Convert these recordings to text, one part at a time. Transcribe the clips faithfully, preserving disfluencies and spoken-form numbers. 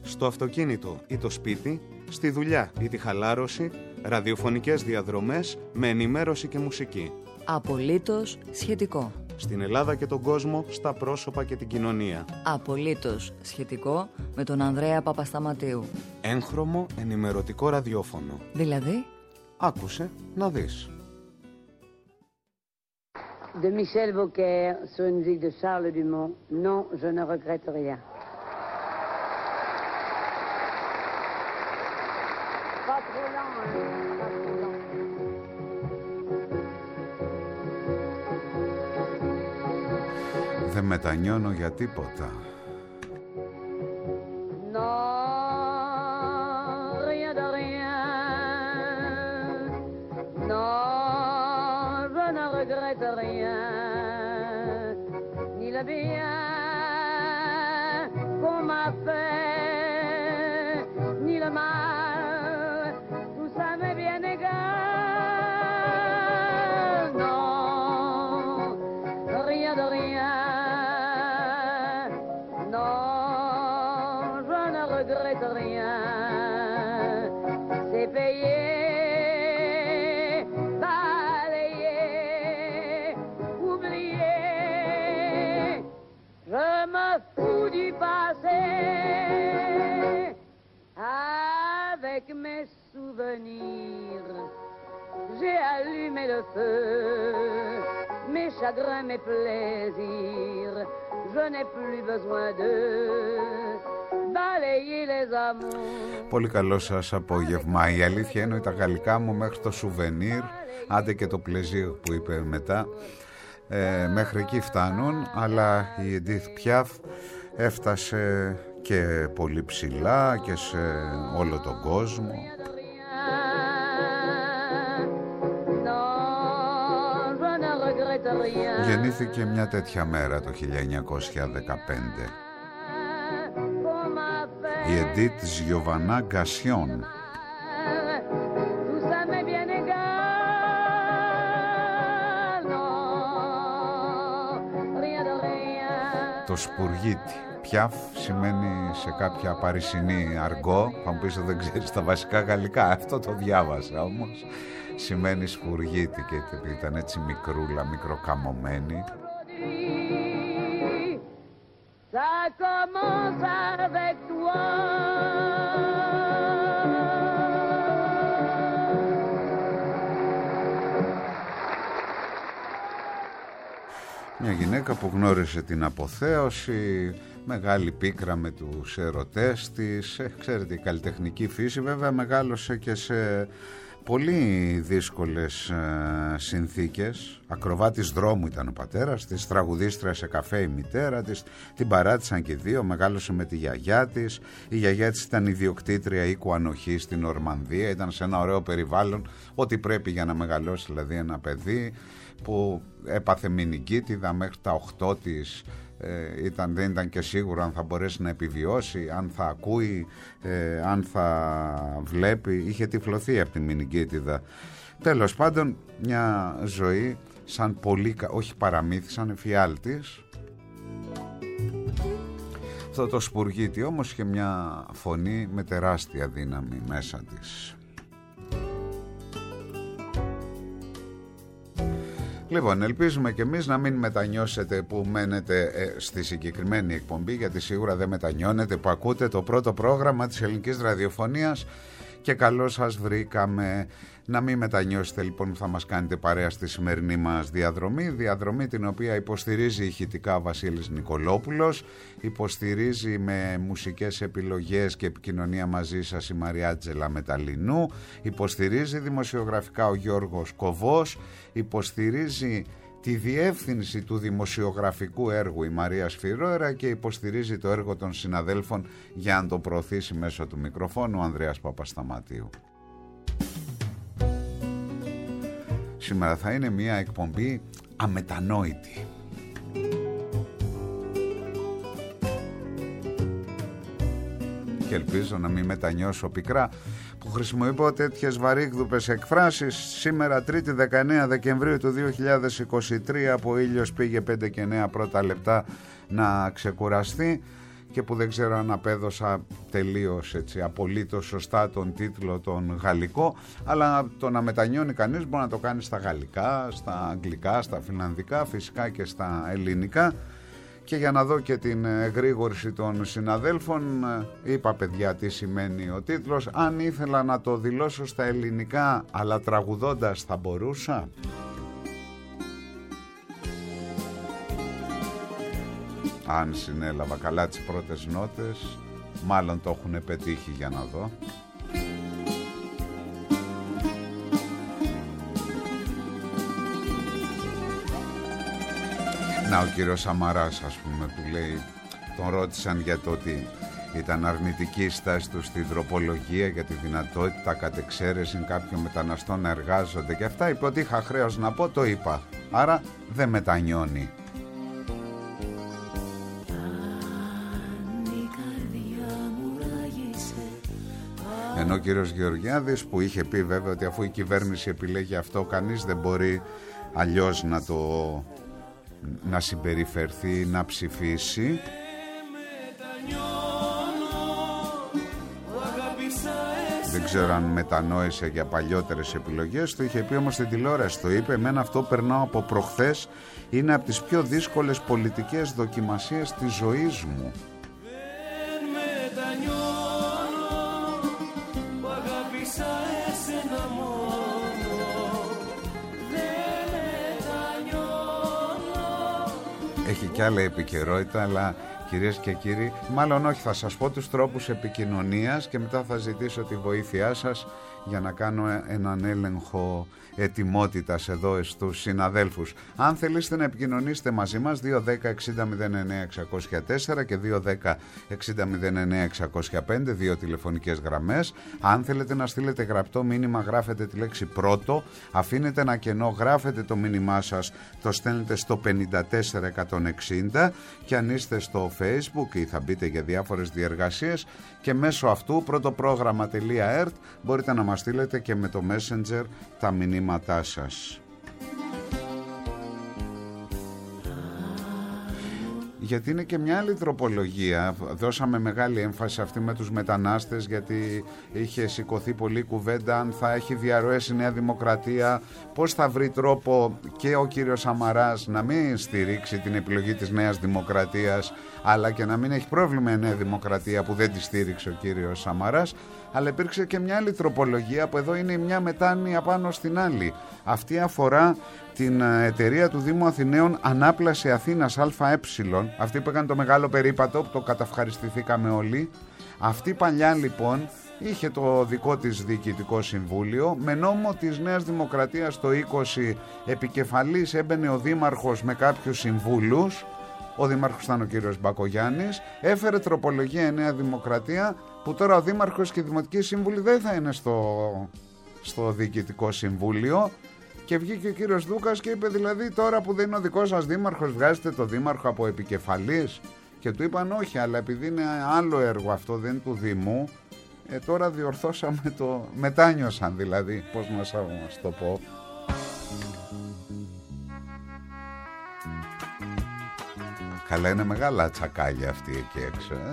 στο αυτοκίνητο ή το σπίτι, στη δουλειά ή τη χαλάρωση, ραδιοφωνικές διαδρομές με ενημέρωση και μουσική. Απολύτως σχετικό. Στην Ελλάδα και τον κόσμο, στα πρόσωπα και την κοινωνία. Απολύτως σχετικό με τον Ανδρέα Παπασταματίου. Έγχρωμο ενημερωτικό ραδιόφωνο. Δηλαδή, άκουσε να δεις. De Michel Beaucaire sur une musique de Charles Dumont. Non, je ne regrette rien. Pas trop lent, hein? Pas trop lent. Δεν μετανιώνω για τίποτα. J'ai allumé le feu, mes chagrins, mes plaisirs, je n'ai plus besoin de balayer les amours. Πολύ καλό σας απόγευμα. Η αλήθεια είναι ότι τα γαλλικά μου μέχρι το σουβενίρ, άντε και το πλεζίρ που είπε μετά, ε, μέχρι εκεί φτάνουν, αλλά η Edith Piaf έφτασε και πολύ ψηλά και σε όλο τον κόσμο. Γεννήθηκε μια τέτοια μέρα το χίλια εννιακόσια δεκαπέντε. Η Edith Giovanna Gassion. Το σπουργίτι. Πιάφ σημαίνει σε κάποια παρισινή αργό. Θα μου πεις ότι δεν ξέρεις τα βασικά γαλλικά. Αυτό το διάβασα όμως. Σημαίνει σπουργίτη και ήταν έτσι μικρούλα, μικροκαμωμένη. Μια γυναίκα που γνώρισε την αποθέωση, μεγάλη πίκρα με τους ερωτές της, ε, ξέρετε η καλλιτεχνική φύση, βέβαια μεγάλωσε και σε πολύ δύσκολες ε, συνθήκες. Ακροβάτης δρόμου ήταν ο πατέρας της, τραγουδίστρια σε καφέ η μητέρα της, την παράτησαν και δύο, μεγάλωσε με τη γιαγιά της. Η γιαγιά της ήταν ιδιοκτήτρια οίκου ανοχής στην Ορμανδία, ήταν σε ένα ωραίο περιβάλλον, ό,τι πρέπει για να μεγαλώσει δηλαδή ένα παιδί, που έπαθε μηνυγκίτιδα μέχρι τα οκτώ της. Ε, ήταν, δεν ήταν και σίγουρο αν θα μπορέσει να επιβιώσει, αν θα ακούει, ε, αν θα βλέπει. Είχε τυφλωθεί από τη μηνυγκίτιδα. Τέλος πάντων, μια ζωή σαν πολύ, όχι παραμύθι, σαν εφιάλτης. Αυτό το σπουργίτι όμως είχε μια φωνή με τεράστια δύναμη μέσα της. Λοιπόν, ελπίζουμε και εμείς να μην μετανιώσετε που μένετε ε, στη συγκεκριμένη εκπομπή, γιατί σίγουρα δεν μετανιώνετε που ακούτε το πρώτο πρόγραμμα της ελληνικής ραδιοφωνίας και καλώς σας βρήκαμε. Να μην μετανιώσετε λοιπόν που θα μας κάνετε παρέα στη σημερινή μας διαδρομή, διαδρομή την οποία υποστηρίζει ηχητικά ο Βασίλης Νικολόπουλος, υποστηρίζει με μουσικές επιλογές και επικοινωνία μαζί σας η Μαριάτζελα Μεταλλινού, υποστηρίζει δημοσιογραφικά ο Γιώργος Κοβός, υποστηρίζει τη διεύθυνση του δημοσιογραφικού έργου η Μαρία Σφυρόερα και υποστηρίζει το έργο των συναδέλφων για να το προωθήσει μέσω του μικροφώνου ο Ανδρέας Παπασταματίου. Σήμερα θα είναι μια εκπομπή αμετανόητη. Και ελπίζω να μην μετανιώσω πικρά που χρησιμοποιώ τέτοιες βαρύγδουπες εκφράσεις. Σήμερα Τρίτη δεκαεννέα Δεκεμβρίου του δύο χιλιάδες είκοσι τρία που ο ήλιος πήγε πέντε και εννέα πρώτα λεπτά να ξεκουραστεί και που δεν ξέρω αν απέδωσα τελείως έτσι απολύτως σωστά τον τίτλο τον γαλλικό, αλλά το να μετανιώνει κανείς μπορεί να το κάνει στα γαλλικά, στα αγγλικά, στα φιλανδικά, φυσικά και στα ελληνικά. Και για να δω και την εγρήγορση των συναδέλφων, είπα παιδιά τι σημαίνει ο τίτλος. Αν ήθελα να το δηλώσω στα ελληνικά αλλά τραγουδώντας θα μπορούσα. Αν συνέλαβα καλά τις πρώτες νότες, μάλλον το έχουν πετύχει, για να δω. Να, ο κύριος Σαμαράς, ας πούμε, που λέει, τον ρώτησαν για το ότι ήταν αρνητική η στάση του στην τροπολογία για τη δυνατότητα κατ' εξαίρεση κάποιων μεταναστών να εργάζονται και αυτά. Είπε ότι είχα χρέος να πω, το είπα. Άρα δεν μετανιώνει. Ενώ ο κύριος Γεωργιάδης, που είχε πει βέβαια ότι αφού η κυβέρνηση επιλέγει αυτό, κανείς δεν μπορεί αλλιώς να το να συμπεριφερθεί, να ψηφίσει. Δεν ξέρω αν μετανόησε για παλιότερες επιλογές. Το είχε πει όμως στην τηλεόραση. Το είπε, εμένα αυτό περνάω από προχθές. Είναι από τις πιο δύσκολες πολιτικές δοκιμασίες της ζωής μου. Έχει κι άλλη επικαιρότητα, αλλά κυρίες και κύριοι, μάλλον όχι, θα σας πω τους τρόπους επικοινωνίας και μετά θα ζητήσω τη βοήθειά σας για να κάνω έναν έλεγχο ετοιμότητας εδώ στους συναδέλφους. Αν θέλετε να επικοινωνήσετε μαζί μας, δύο δέκα εξήντα μηδέν εννέα εξακόσια τέσσερα και δύο δέκα εξήντα μηδέν εννέα εξακόσια πέντε, δύο τηλεφωνικές γραμμές. Αν θέλετε να στείλετε γραπτό μήνυμα, γράφετε τη λέξη πρώτο, αφήνετε ένα κενό, γράφετε το μήνυμά σας, το στέλνετε στο πενήντα τέσσερα εκατόν εξήντα, και αν είστε στο Facebook ή θα μπείτε για διάφορες διεργασίες και μέσω αυτού πρωτοπρόγραμμα.ert μπορείτε να μας στείλετε και με το Messenger τα μηνύματά σας. Γιατί είναι και μια άλλη τροπολογία. Δώσαμε μεγάλη έμφαση αυτή με τους μετανάστες, γιατί είχε σηκωθεί πολλή κουβέντα αν θα έχει διαρροές η Νέα Δημοκρατία, πώς θα βρει τρόπο και ο κύριος Σαμαράς να μην στηρίξει την επιλογή της Νέας Δημοκρατίας, αλλά και να μην έχει πρόβλημα η Νέα Δημοκρατία που δεν τη στήριξε ο κύριος Σαμαράς. Αλλά υπήρξε και μια άλλη τροπολογία που εδώ είναι μια μετάνοια πάνω στην άλλη. Αυτή αφορά την εταιρεία του Δήμου Αθηναίων Ανάπλαση Αθήνας ΑΕ, αυτή που έκανε το μεγάλο περίπατο που το καταυχαριστηθήκαμε όλοι. Αυτή παλιά λοιπόν είχε το δικό της διοικητικό συμβούλιο, με νόμο της Νέας Δημοκρατίας το είκοσι επικεφαλής έμπαινε ο δήμαρχος με κάποιους συμβούλους. Ο δήμαρχος ήταν ο κύριος Μπακογιάννης, έφερε τροπολογία η Νέα Δημοκρατία, που τώρα ο δήμαρχος και οι δημοτικοί σύμβουλοι δεν θα είναι στο, στο διοικητικό συμβούλιο, και βγήκε ο κύριος Δούκας και είπε, δηλαδή τώρα που δεν είναι ο δικός σας δήμαρχος βγάζετε το δήμαρχο από επικεφαλής, και του είπαν όχι, αλλά επειδή είναι άλλο έργο αυτό, δεν είναι του Δήμου, ε, τώρα διορθώσαμε το, μετάνιωσαν δηλαδή, πώς να σας το πω. Καλά, είναι μεγάλα τσακάλια αυτή εκεί έξω, ε?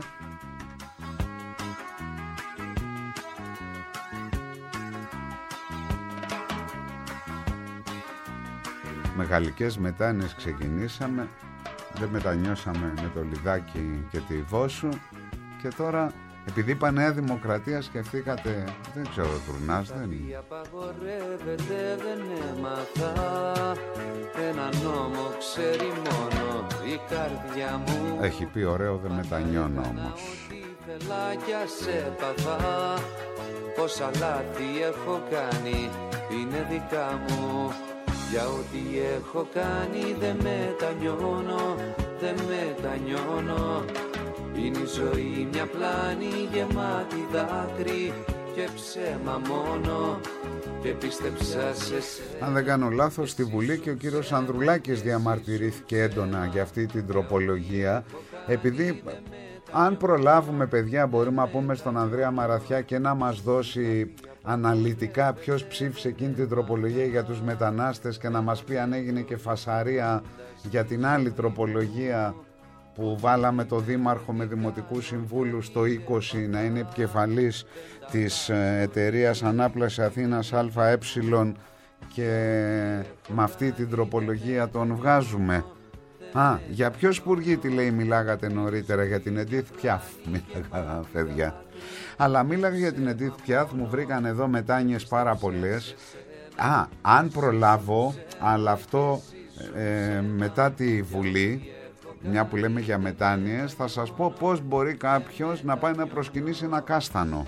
Με γαλλικές μετάνοιες ξεκινήσαμε, δεν μετανιώσαμε με το Λιδάκι και τη Βόσου, και τώρα επειδή είπα Νέα Δημοκρατία σκεφτήκατε, δεν ξέρω, τουρνάς δεν είναι. Απαγορεύεται, δεν έμαθα, ένα νόμο ξέρει μόνο η καρδιά μου. Έχει πει ωραίο, δεν μετανιώνω όμως. Ήθελα κι ας έπαθα, πόσα λάθη έχω κάνει, είναι δικά μου. Για ό,τι έχω κάνει δεν μετανιώνω, δεν μετανιώνω. Είναι η ζωή μια πλάνη γεμάτη δάκρυ και ψέμα μόνο, και πίστεψα σε σένα. Αν δεν κάνω λάθος, στη Βουλή και ο κύριος Ανδρουλάκης διαμαρτυρήθηκε έντονα για αυτή την τροπολογία, επειδή αν προλάβουμε παιδιά μπορούμε να πούμε στον Ανδρέα Μαραθιά και να μας δώσει αναλυτικά ποιος ψήφισε εκείνη την τροπολογία για τους μετανάστες και να μας πει αν έγινε και φασαρία για την άλλη τροπολογία που βάλαμε το δήμαρχο με δημοτικού συμβούλους το είκοσι να είναι επικεφαλής της εταιρείας Ανάπλαση Αθήνας ΑΕ και με αυτή την τροπολογία τον βγάζουμε. Α, για ποιο Σπουργίτη λέει μιλάγατε νωρίτερα? Για την Εντίθ Πιάφ μίλαγα, παιδιά. Αλλά μίλαγα για την Εντίθ Πιάφ, μου βρήκαν εδώ μετάνοιες πάρα πολλές. Α, αν προλάβω, αλλά αυτό ε, μετά τη Βουλή, μια που λέμε για μετάνοιες, θα σας πω πώς μπορεί κάποιος να πάει να προσκυνήσει ένα κάστανο.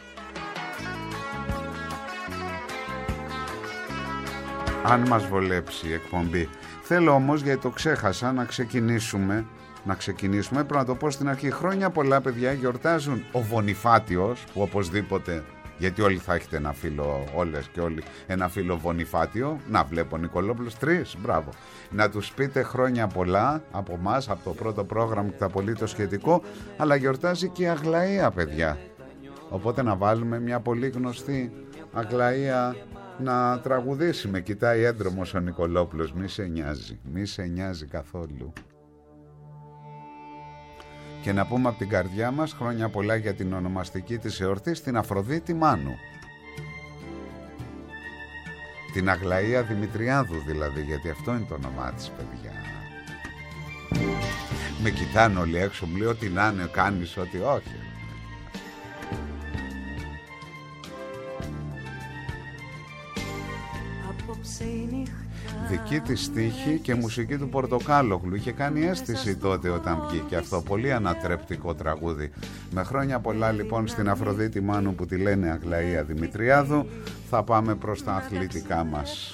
Αν μας βολέψει η εκπομπή. Θέλω όμως, γιατί το ξέχασα, να ξεκινήσουμε. Να ξεκινήσουμε, πρέπει να το πω στην αρχή. Χρόνια πολλά, παιδιά, γιορτάζουν ο Βονιφάτιος, που οπωσδήποτε, γιατί όλοι θα έχετε ένα φίλο, όλες και όλοι, ένα φίλο Βονιφάτιο. Να βλέπω Νικολόπουλος, τρεις, μπράβο. Να τους πείτε χρόνια πολλά από μας, από το πρώτο πρόγραμμα και το απολύτως σχετικό. Αλλά γιορτάζει και η Αγλαία, παιδιά. Οπότε να βάλουμε μια πολύ γνωστή Αγλαία να τραγουδήσει. Με κοιτάει έντρομος ο Νικολόπουλος, μη σε νοιάζει, μη σε νοιάζει καθόλου. Και να πούμε από την καρδιά μας χρόνια πολλά για την ονομαστική της εορτή στην Αφροδίτη Μάνου. Την Αγλαία Δημητριάδου δηλαδή, γιατί αυτό είναι το όνομά της, παιδιά. Με κοιτάνε όλοι έξω, μου λέει ότι να είναι, κάνεις ότι όχι. Δική της στίχη και μουσική του Πορτοκάλογλου. Είχε κάνει αίσθηση τότε όταν βγήκε αυτό. Πολύ ανατρεπτικό τραγούδι. Με χρόνια πολλά λοιπόν στην Αφροδίτη Μάνου που τη λένε Αγλαία Δημητριάδου. Θα πάμε προς τα αθλητικά μας.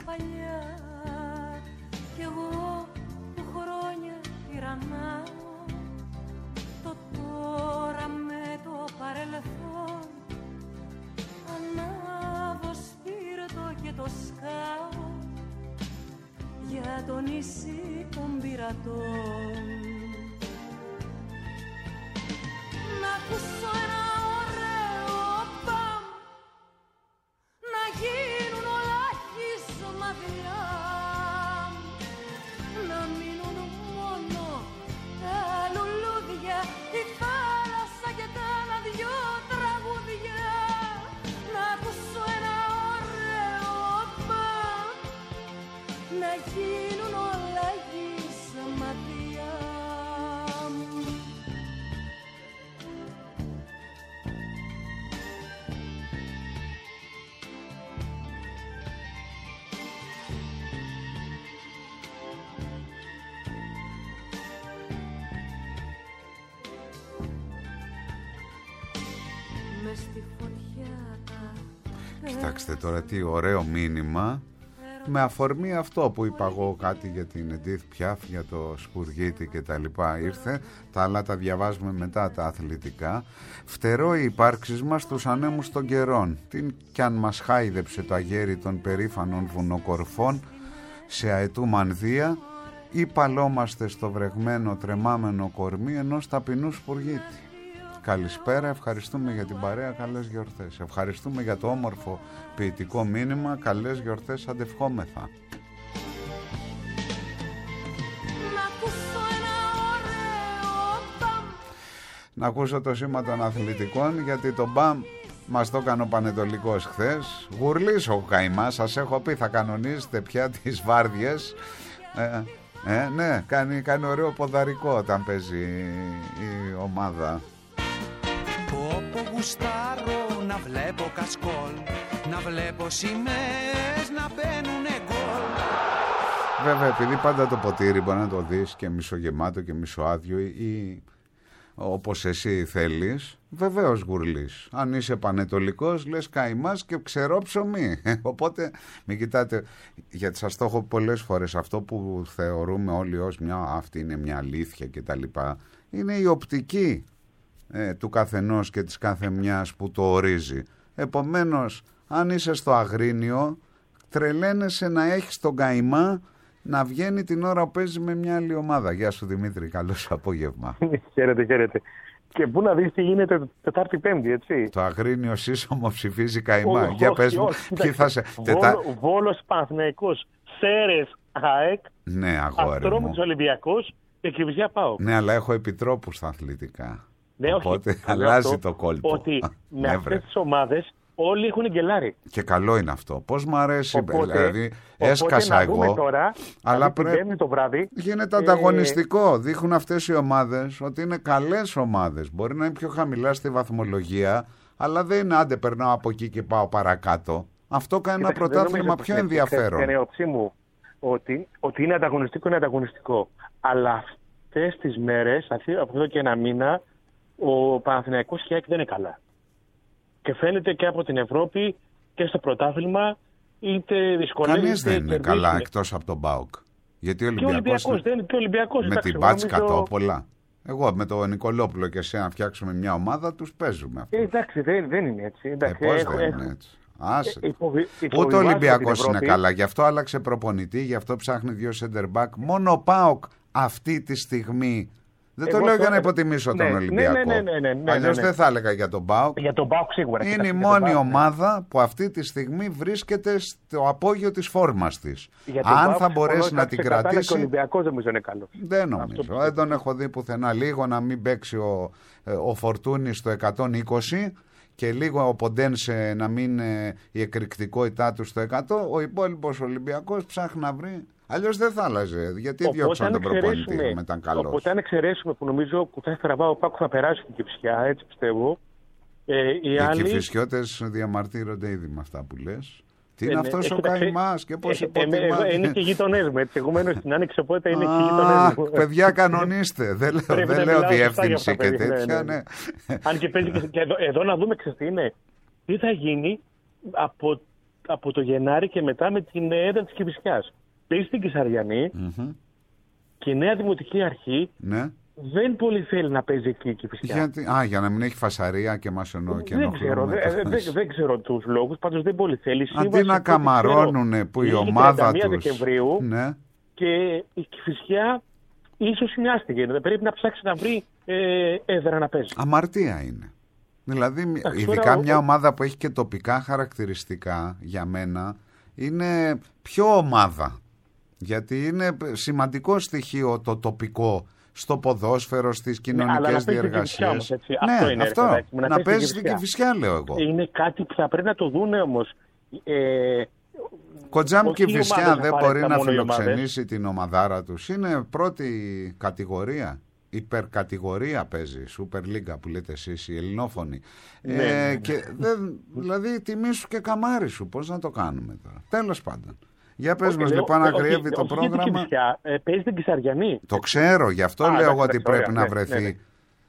Για το νησί των πειρατών να ακούσω ένα ωραίο μπαμ, να γίνουν όλα χεισμαδιά, να μείνουν μόνο τα λουλούδια, η θάλασσα και τα ένα δυο τραγούδια. Να ακούσω ένα ωραίο μπαμ, να γίνουν όλα γυσματιά. Μες στη φωτιά τα... Κοιτάξτε τώρα τι ωραίο μήνυμα. Με αφορμή αυτό που είπα εγώ κάτι για την Εντίθ Πιάφ, για το Σπουργίτη και τα λοιπά ήρθε, τα άλλα τα διαβάζουμε μετά τα αθλητικά. Φτερό η υπάρξης μας στους ανέμους των καιρών, την κι αν μας χάιδεψε το αγέρι των περήφανων βουνοκορφών σε αετού μανδύα, ή παλόμαστε στο βρεγμένο τρεμάμενο κορμί ενός ταπεινού Σπουργίτη. Καλησπέρα, ευχαριστούμε για την παρέα, καλές γιορτές. Ευχαριστούμε για το όμορφο ποιητικό μήνυμα, καλές γιορτές, αντευχόμεθα. Να ακούσω το σήμα των αθλητικών, γιατί το μπαμ μας το έκανε ο Πανετολικός χθες. Γουρλής ο καημάς, σας έχω πει, θα κανονίζετε πια τις βάρδιες. Ε, ε, ναι, κάνει, κάνει ωραίο ποδαρικό όταν παίζει η ομάδα. Όπου γουστάρω να βλέπω κασκόλ, να βλέπω σημαίες να μπαίνουνε γκολ. Βέβαια, επειδή πάντα το ποτήρι μπορεί να το δεις και μισογεμάτο και μισοάδιο ή όπως εσύ θέλεις, βεβαίως γουρλείς. Αν είσαι πανετολικός λες καημάς και ξερό ψωμί. Οπότε μην κοιτάτε, γιατί σας το έχω πολλές φορές, αυτό που θεωρούμε όλοι ως μια, αυτή είναι μια αλήθεια και τα λοιπά, είναι η οπτική ε, του καθενός και της κάθε μιας που το ορίζει. Επομένως, αν είσαι στο Αγρίνιο, τρελαίνεσαι να έχεις τον καημά να βγαίνει την ώρα που παίζει με μια άλλη ομάδα. Γεια σου Δημήτρη, καλό σου απόγευμα. Χαίρετε, χαίρετε. Και πού να δεις τι γίνεται Τετάρτη Πέμπτη, έτσι. Το Αγρίνιο σύσσωμο ψηφίζει καημά. Για πες μου, ποιοι θα σε... Βόλος Παναθηναϊκός, Σέρες ΑΕΚ, ναι, αγόρι Αστρόμητος Ολυμπιακός Και Κηφισιά πάω. Ναι, αλλά έχω επιτρόπους στα αθλητικά. Ναι, όχι. Οπότε Αυτό, αλλάζει το κόλπο. Ότι με Ναι, αυτές βρε. τις ομάδες όλοι έχουν γκελάρει. Και καλό είναι αυτό. Πώς μ' αρέσει. Οπότε, δηλαδή, οπότε έσκασα να δούμε εγώ. τώρα, αλλά δηλαδή την πρέπει- Πέμπτη το βράδυ. Γίνεται ε, ανταγωνιστικό. Δείχνουν αυτές οι ομάδες ότι είναι καλές ομάδες. Μπορεί να είναι πιο χαμηλά στη βαθμολογία, αλλά δεν είναι άντε περνάω από εκεί και πάω παρακάτω. Αυτό κάνει ένα Κοίταξε, δεν πρωτάθλημα νομίζω πιο ότι- ενδιαφέρον. Στην άποψή μου ότι, ότι είναι ανταγωνιστικό, είναι ανταγωνιστικό. Αλλά αυτές τις μέρες, αυτή- από εδώ και ένα μήνα, ο Παναθηναϊκός και η ΑΕΚ δεν είναι καλά. Και φαίνεται και από την Ευρώπη και στο πρωτάθλημα, είτε δυσκολεύεται. Κανείς δεν είναι κερδίζουν. καλά εκτός από τον ΠΑΟΚ. Γιατί ο Και ο Ολυμπιακός Ολυμπιακός, δεν είναι και ο Ολυμπιακός. με εντάξει, την εγώ Μπάτς νομίζω- Κατόπολα. Εγώ με τον Νικολόπουλο και εσύ να φτιάξουμε μια ομάδα, τους παίζουμε αυτό. Ε, εντάξει, δεν, δεν είναι έτσι. Ε, Εντάξει, πώς έχω- δεν έχω- είναι έτσι. Άσε. ε, υποβι- Ούτε ο υποβιβάζω Ολυμπιακός την είναι Ευρώπη. καλά. Γι' αυτό άλλαξε προπονητή, γι' αυτό ψάχνει δύο center back. Μόνο ο ΠΑΟΚ αυτή τη στιγμή. Δεν το Εγώ λέω το- για να υποτιμήσω ναι, τον ναι, Ολυμπιακό. ναι, ναι, ναι, ναι, ναι, Αλλιώς ναι. δεν θα έλεγα για τον ΠΑΟΚ. Για τον ΠΑΟΚ σίγουρα. Είναι κοιτάξτε, η για τον μόνη ΠΑΟΚ, ναι. ομάδα που αυτή τη στιγμή βρίσκεται στο απόγειο της φόρμας της. Για τον Αν ΠΑΟΚ θα μπορέσει συμφωνώ να την εκατό τοις εκατό, αλλά Και ο κρατήσει. Ολυμπιακός νομίζω είναι καλό. Δεν νομίζω. Αυτό Δεν τον έχω δει πουθενά. Λίγο να μην παίξει ο, ο Φορτούνης στο εκατόν είκοσι και λίγο ο Ποντένσε να μην είναι η εκρηκτικότητά του στο εκατό. Ο υπόλοιπος Ολυμπιακός ψάχνει να βρει. Αλλιώς δεν θα άλλαζε. Γιατί διώξαν τον προπονητή με ήταν καλός. Οπότε αν εξαιρέσουμε που νομίζω που θα στραβά ο Πάκου θα περάσει την Κηφισιά, έτσι πιστεύω. Ε, οι Οι άλλοι... Κηφισιώτες διαμαρτύρονται ήδη με αυτά που λες. Τι είναι Ε, αυτός ε, ο κοίταξε, καημάς και πώς ε, ε, ε, υποτιμάται. Είναι και γείτονές μου, έτσι. Εγώ μένω στην Άνοιξη, οπότε είναι και Α, γείτονές μου. παιδιά, κανονίστε. Δεν λέω, Πρέπει δεν να λέω μιλάω σωστά για διεύθυνση αυτά, και παιδιά. Ναι, τέτοια. ναι. Ναι. Αν και παίζει και, και εδώ, εδώ να δούμε, ξέρεις τι είναι. Τι θα γίνει από, από το Γενάρη και μετά με την έδρα της Κηφισιάς. Παίζει στην Κεσαριανή Μμμ. και η νέα δημοτική αρχή Ναι. δεν πολύ θέλει να παίζει εκεί η Κηφισιά. Γιατί, α, για να μην έχει φασαρία και μας εννοώ και Δεν ξέρω, ενοχλούμε. δεν, το- δεν, δεν ξέρω τους λόγους, πάντως δεν πολύ θέλει. Η Αντί σύμβαση, να από ό,τι καμαρώνουνε που η ξέρω, ομάδα τριάντα μία τους... Δεκεμβρίου Ναι. και η Κηφισιά ίσως είναι άστιγη. Δεν πρέπει να ψάξει να βρει ε, έδρα να παίζει. Αμαρτία είναι. Δηλαδή, μ- Εντάξει, ειδικά τώρα, μια ο- ομάδα που έχει και τοπικά χαρακτηριστικά για μένα είναι πιο ομάδα. Γιατί είναι σημαντικό στοιχείο το τοπικό στο ποδόσφαιρο, στις Ναι, αλλά να κοινωνικές παίζει στην Κηφισιά όμως, διεργασίες. έτσι. Ναι, Αυτό είναι, ρε αυτό. παιδάκι μου, να Να παίζει παίζει στην στην Κηφισιά. Κηφισιά, λέω εγώ. Είναι κάτι που θα πρέπει να το δούνε όμως. Ε, Κοντζάμ όχι οι Κηφισιά ομάδες δεν μπορεί απαραίτητα να μόνο οι ομάδες. φιλοξενήσει την ομαδάρα τους. Είναι πρώτη κατηγορία. Υπερκατηγορία παίζει, Super League που λέτε εσείς, οι ελληνόφωνοι. Ναι, ε, ναι, ναι. Και δεν, δηλαδή τιμή σου και καμάρι σου, πώς να το κάνουμε τώρα. Τέλος πάντων. Για πες όχι, μας λέω, λοιπόν, όχι, αγριεύει το όχι για την πρόγραμμα. Κηφισιά, ε, παίζει την Κεσαριανή. Το ξέρω, γι' αυτό Α, λέω εντάξει, εγώ ότι εντάξει, πρέπει ωραία, να ναι, βρεθεί. ναι, ναι.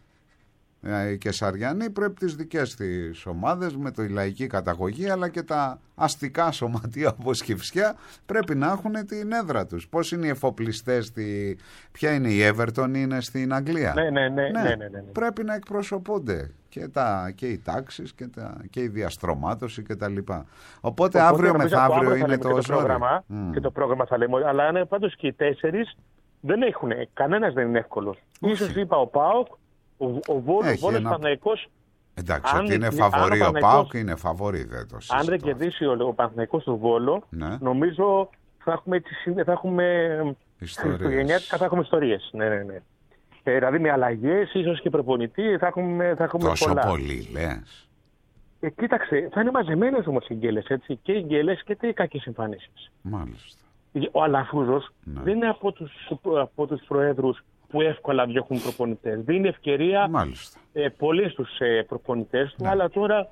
Ε, Η Κεσαριανή πρέπει τις δικές της ομάδες με τη λαϊκή καταγωγή, αλλά και τα αστικά σωματεία όπως Κηφισιά πρέπει να έχουν την έδρα τους. Πώς είναι οι εφοπλιστές, στη... ποια είναι η Everton, είναι στην Αγγλία. Ναι, ναι, ναι, ναι, ναι, ναι, ναι. Πρέπει να εκπροσωπούνται και, τα... και οι τάξεις και, τα... και η διαστρωμάτωση και τα λοιπά. Οπότε, Οπότε αύριο νομίζω από μεθαύριο αύριο θα είναι λέμε το και το πρόγραμμα, ζόρι. και το πρόγραμμα θα λέμε, αλλά είναι πάντως και οι τέσσερις δεν έχουν, κανένας δεν είναι εύκολος. Όχι. Ίσως είπα ο ΠΑΟΚ, ο, ο Βόλος, Έχει Βόλος ένα- Παναθηναϊκός. Εντάξει, Αν- ότι είναι αν ο φαβορί ο Παναθηναϊκός- ΠΑΟΚ, είναι φαβορί, δεν το συζητώ. Αν δεν κερδίσει ο, ο Παναθηναϊκός στο Βόλο, Ναι. νομίζω θα έχουμε, έτσι, συνde- θα έχουμε Ιστορίες. χριστουγεννιάτικα, θα έχουμε ιστορίες. Ναι, ναι, ναι. Ε, δηλαδή με αλλαγές, ίσως και προπονητή, θα έχουμε, θα έχουμε Τόσο πολλά. πολύ λες. Ε, κοίταξε, θα είναι μαζεμένες όμως οι γκέλες, έτσι. Και οι γκέλες και οι κακές εμφανίσεις. Μάλιστα. Ο Αλαφούζος Ναι. δεν είναι από τους, από τους προέδρους που εύκολα διώχνουν προπονητές. Δίνει ευκαιρία Μάλιστα. ε, πολλοί στους ε, προπονητές του, Ναι. αλλά τώρα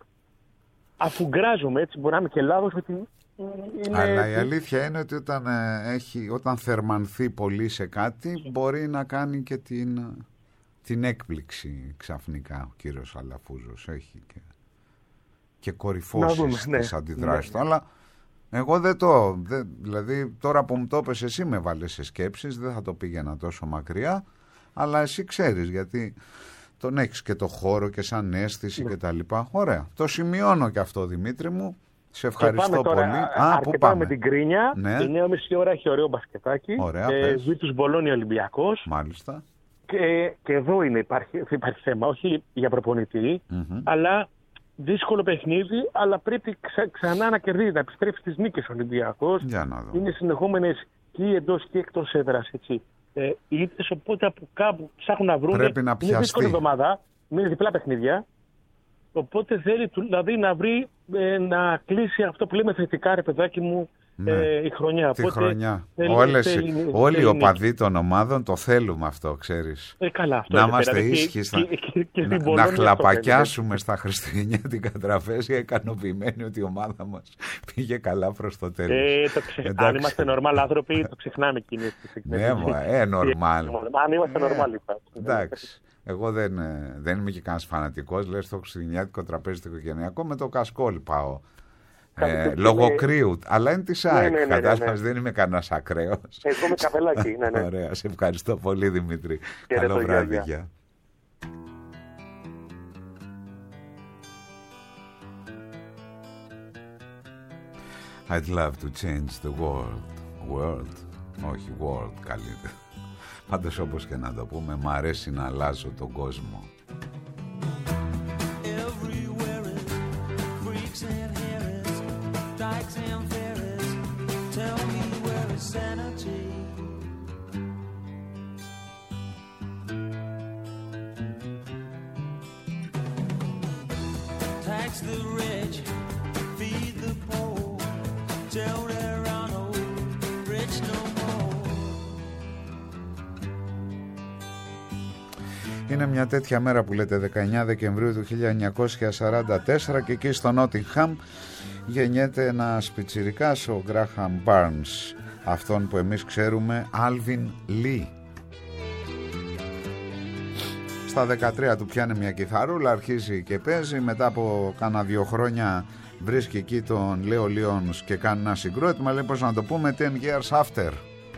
αφού γκράζομαι, έτσι μπορεί να είμαι και λάθος, ότι είναι... Αλλά η αλήθεια είναι ότι όταν, ε, έχει, όταν θερμανθεί πολύ σε κάτι μπορεί να κάνει και την, την έκπληξη ξαφνικά ο κύριος Αλαφούζος. Έχει και, και Να κορυφώσεις δούμε, ναι. τις αντιδράσεις Ναι, του. Αλλά εγώ δεν το... Δεν, δηλαδή τώρα που μου το είπες εσύ με βάλες σε σκέψεις, δεν θα το πήγαινα τόσο μακριά, αλλά εσύ ξέρεις γιατί τον έχεις και το χώρο και σαν αίσθηση και τα λοιπά. Ωραία. Το σημειώνω και αυτό, Δημήτρη μου. Σε Και πάμε ευχαριστώ τώρα πολύ. α, Α, πού αρκετά πάμε. με την Κρίνια. Ναι. εννιά και μισή ώρα έχει ωραίο μπασκετάκι. Ωραία, ε, πες. Βίτους Μπολόνια Ολυμπιακός. Μάλιστα. Και, και εδώ είναι, υπάρχει, υπάρχει θέμα, όχι για προπονητή, Μμμ. αλλά δύσκολο παιχνίδι, αλλά πρέπει ξα, ξανά να κερδίζει, να επιστρέψει στις νίκες ο Ολυμπιακός. Για να δω. Είναι συνεχόμενες και εντός και εκτός έδρας, έτσι. ε, ήττες, οπότε από κάπου ψάχνουν να βρουν. Πρέπει να πιαστεί. Είναι δύσκολη εβδομάδα, είναι διπλά παιχνίδια. Οπότε θέλει δηλαδή να βρει, ε, να κλείσει αυτό που λέμε θετικά, ρε παιδάκι μου, ναι. ε, η χρονιά. Τη Οπότε, χρονιά. θέλει, Όλες, θέλει, όλοι θέλει, οι οπαδοί των ομάδων το θέλουμε αυτό, ξέρεις. Ε, καλά, αυτό να είναι, είμαστε δηλαδή, ίσχυοι, στα... και, και, και να, να χλαπακιάσουμε στα χριστουγεννιάτικα τραπέζια, ικανοποιημένοι ότι η ομάδα μας πήγε καλά προς το τέλος. Ε, το ξε... Αν είμαστε normal άνθρωποι, το ξεχνάμε εκείνες τις εκμεταλλεύσεις. Ναι, ε, normal. Αν είμαστε normal, είπα. Εντάξει. Εγώ δεν, δεν είμαι και κανένας φανατικός. Λες το χριστουγεννιάτικο τραπέζι το οικογενειακό, με το κασκόλ πάω. Ε, λόγω κρύου. Αλλά είναι της ΑΕΚ. Ναι, ναι, ναι, ναι, ναι. Δεν είμαι κανένας ακραίος. Εγώ με καπελάκι. Ναι, ναι. Ωραία. Σε ευχαριστώ πολύ, Δημήτρη. Και καλό το βράδυ. γεια, Γεια. I'd love to change the world. World? Όχι, world καλύτερα. Πάντως όπως και να το πούμε, μ' αρέσει να αλλάζω τον κόσμο. Είναι μια τέτοια μέρα που λέτε δεκαεννιά Δεκεμβρίου του χίλια εννιακόσια σαράντα τέσσερα και εκεί στο Νότιγχαμ γεννιέται ένας πιτσιρικάς, ο Γκράχαμ Μπάρνς, αυτόν που εμείς ξέρουμε Άλβιν Λι. Στα δεκατρία του πιάνει μια κιθαρούλα, αρχίζει και παίζει, μετά από κάνα δύο χρόνια βρίσκει εκεί τον Λέο Λίονς και κάνει ένα συγκρότημα, λέει, πώς να το πούμε, ten years after.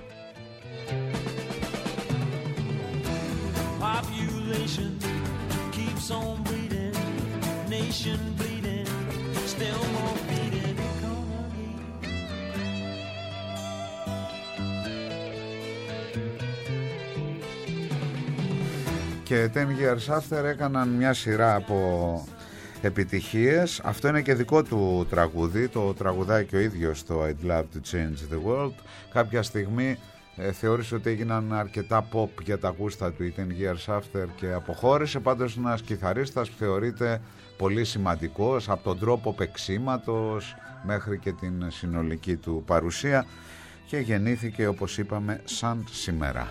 Και ten years after έκαναν μια σειρά από επιτυχίες. Αυτό είναι και δικό του τραγούδι, το τραγουδάει και ο ίδιος το I'd love to change the world. Κάποια στιγμή ε, θεώρησε ότι έγιναν αρκετά pop για τα γούστα του η ten years after και αποχώρησε. Πάντως ένας κιθαρίστας που θεωρείται πολύ σημαντικός από τον τρόπο παίξηματος μέχρι και την συνολική του παρουσία και γεννήθηκε, όπως είπαμε, σαν σήμερα.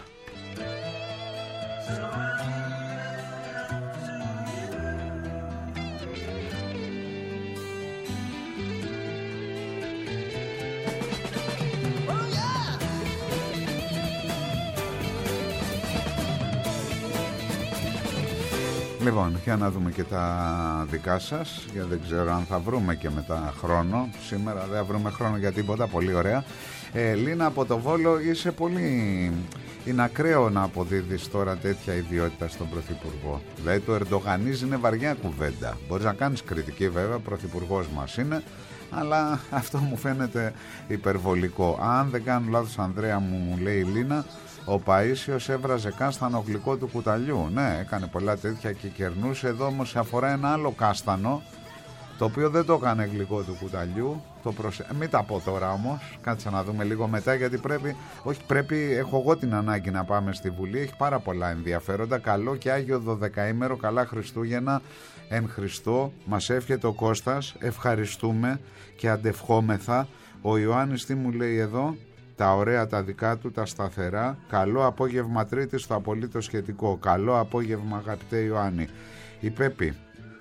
Λοιπόν, για να δούμε και τα δικά σας, γιατί δεν ξέρω αν θα βρούμε και μετά χρόνο. Σήμερα δεν θα βρούμε χρόνο για τίποτα, πολύ ωραία. ε, Λίνα από το Βόλο, είσαι πολύ... Είναι ακραίο να αποδίδεις τώρα τέτοια ιδιότητα στον Πρωθυπουργό. Δηλαδή το Ερντογανίζ είναι βαριά κουβέντα. Μπορείς να κάνεις κριτική βέβαια, Πρωθυπουργός μας είναι, αλλά αυτό μου φαίνεται υπερβολικό. Αν δεν κάνω λάθος, Ανδρέα μου, μου λέει η Λίνα, ο Παΐσιος έβραζε κάστανο γλυκό του κουταλιού. Ναι, έκανε πολλά τέτοια και κερνούσε. Εδώ όμως αφορά ένα άλλο κάστανο, το οποίο δεν το έκανε γλυκό του κουταλιού. Το προσε... Μην τα πω τώρα όμως, κάτσε να δούμε λίγο μετά, γιατί πρέπει, όχι πρέπει, έχω εγώ την ανάγκη να πάμε στη Βουλή. Έχει πάρα πολλά ενδιαφέροντα. Καλό και Άγιο Δωδεκαήμερο, καλά Χριστούγεννα εν Χριστώ. Μας εύχεται ο Κώστας, ευχαριστούμε και αντευχόμεθα. Ο Ιωάννης τι μου λέει εδώ? Τα ωραία τα δικά του, τα σταθερά. Καλό απόγευμα Τρίτη στο απολύτως σχετικό. Καλό απόγευμα, αγαπητέ Ιωάννη. Η Πέπη,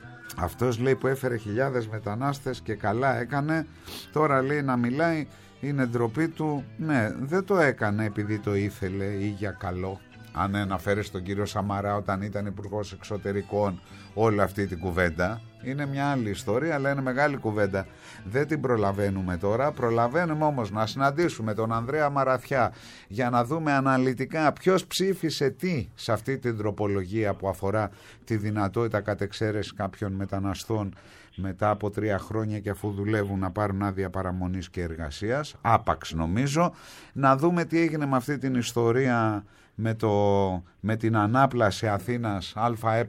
αυτός λέει που έφερε χιλιάδες μετανάστες και καλά έκανε, τώρα λέει να μιλάει, είναι ντροπή του. Ναι, δεν το έκανε επειδή το ήθελε ή για καλό. Αν αναφέρει τον κύριο Σαμαρά όταν ήταν υπουργός εξωτερικών όλη αυτή την κουβέντα, είναι μια άλλη ιστορία, αλλά είναι μεγάλη κουβέντα. Δεν την προλαβαίνουμε τώρα. Προλαβαίνουμε όμως να συναντήσουμε τον Ανδρέα Μαραθιά για να δούμε αναλυτικά ποιος ψήφισε τι σε αυτή την τροπολογία που αφορά τη δυνατότητα κατεξαίρεση κάποιων μεταναστών μετά από τρία χρόνια και αφού δουλεύουν να πάρουν άδεια παραμονής και εργασίας. Άπαξ νομίζω. Να δούμε τι έγινε με αυτή την ιστορία με, το, με την ανάπλαση Αθήνας ΑΕ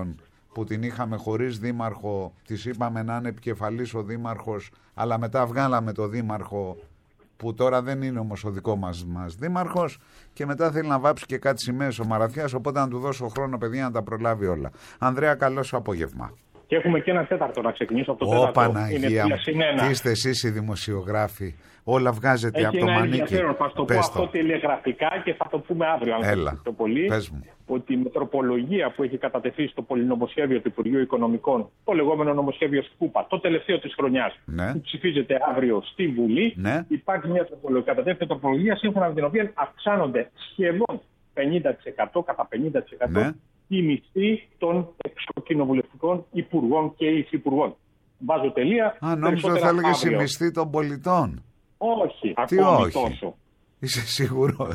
που την είχαμε χωρίς δήμαρχο, της είπαμε να είναι επικεφαλής ο δήμαρχος, αλλά μετά βγάλαμε το δήμαρχο που τώρα δεν είναι όμως ο δικό μας, μας δήμαρχος, και μετά θέλει να βάψει και κάτι σημαίες ο Μαραθιάς, οπότε να του δώσω χρόνο, παιδιά, να τα προλάβει όλα. Ανδρέα, καλό σου απόγευμα. Και έχουμε και ένα τέταρτο, να ξεκινήσω από το Ω, τέταρτο. Παναγία μου, τι είστε εσείς οι δημοσιογράφοι, όλα βγάζετε Έχει από το ένα μανίκι. ενδιαφέρον, θα το πω αυτό τηλεγραφικά και θα το πούμε αύριο, αν Έλα, το πολύ, πες μου. ότι η μετροπολογία που έχει κατατεθεί στο πολυνομοσχέδιο του Υπουργείου Οικονομικών, το λεγόμενο νομοσχέδιο Σκούπα, το τελευταίο της χρονιάς, ναι. που ψηφίζεται αύριο στη Βουλή, ναι. υπάρχει μια τροπολογία, κατατέθη τροπολογία σύμφωνα με την οποία αυξάνονται σχεδόν πενήντα τοις εκατό, κατά πενήντα τοις εκατό, ναι. οι μισθοί των εξωκοινοβουλευτικών υπουργών και υφυπουργών. Βάζω τελεία. Α, νόμιζα θα έλεγες η μισθή των πολιτών. Όχι, τι ακόμη όχι. τόσο. Είσαι σίγουρος?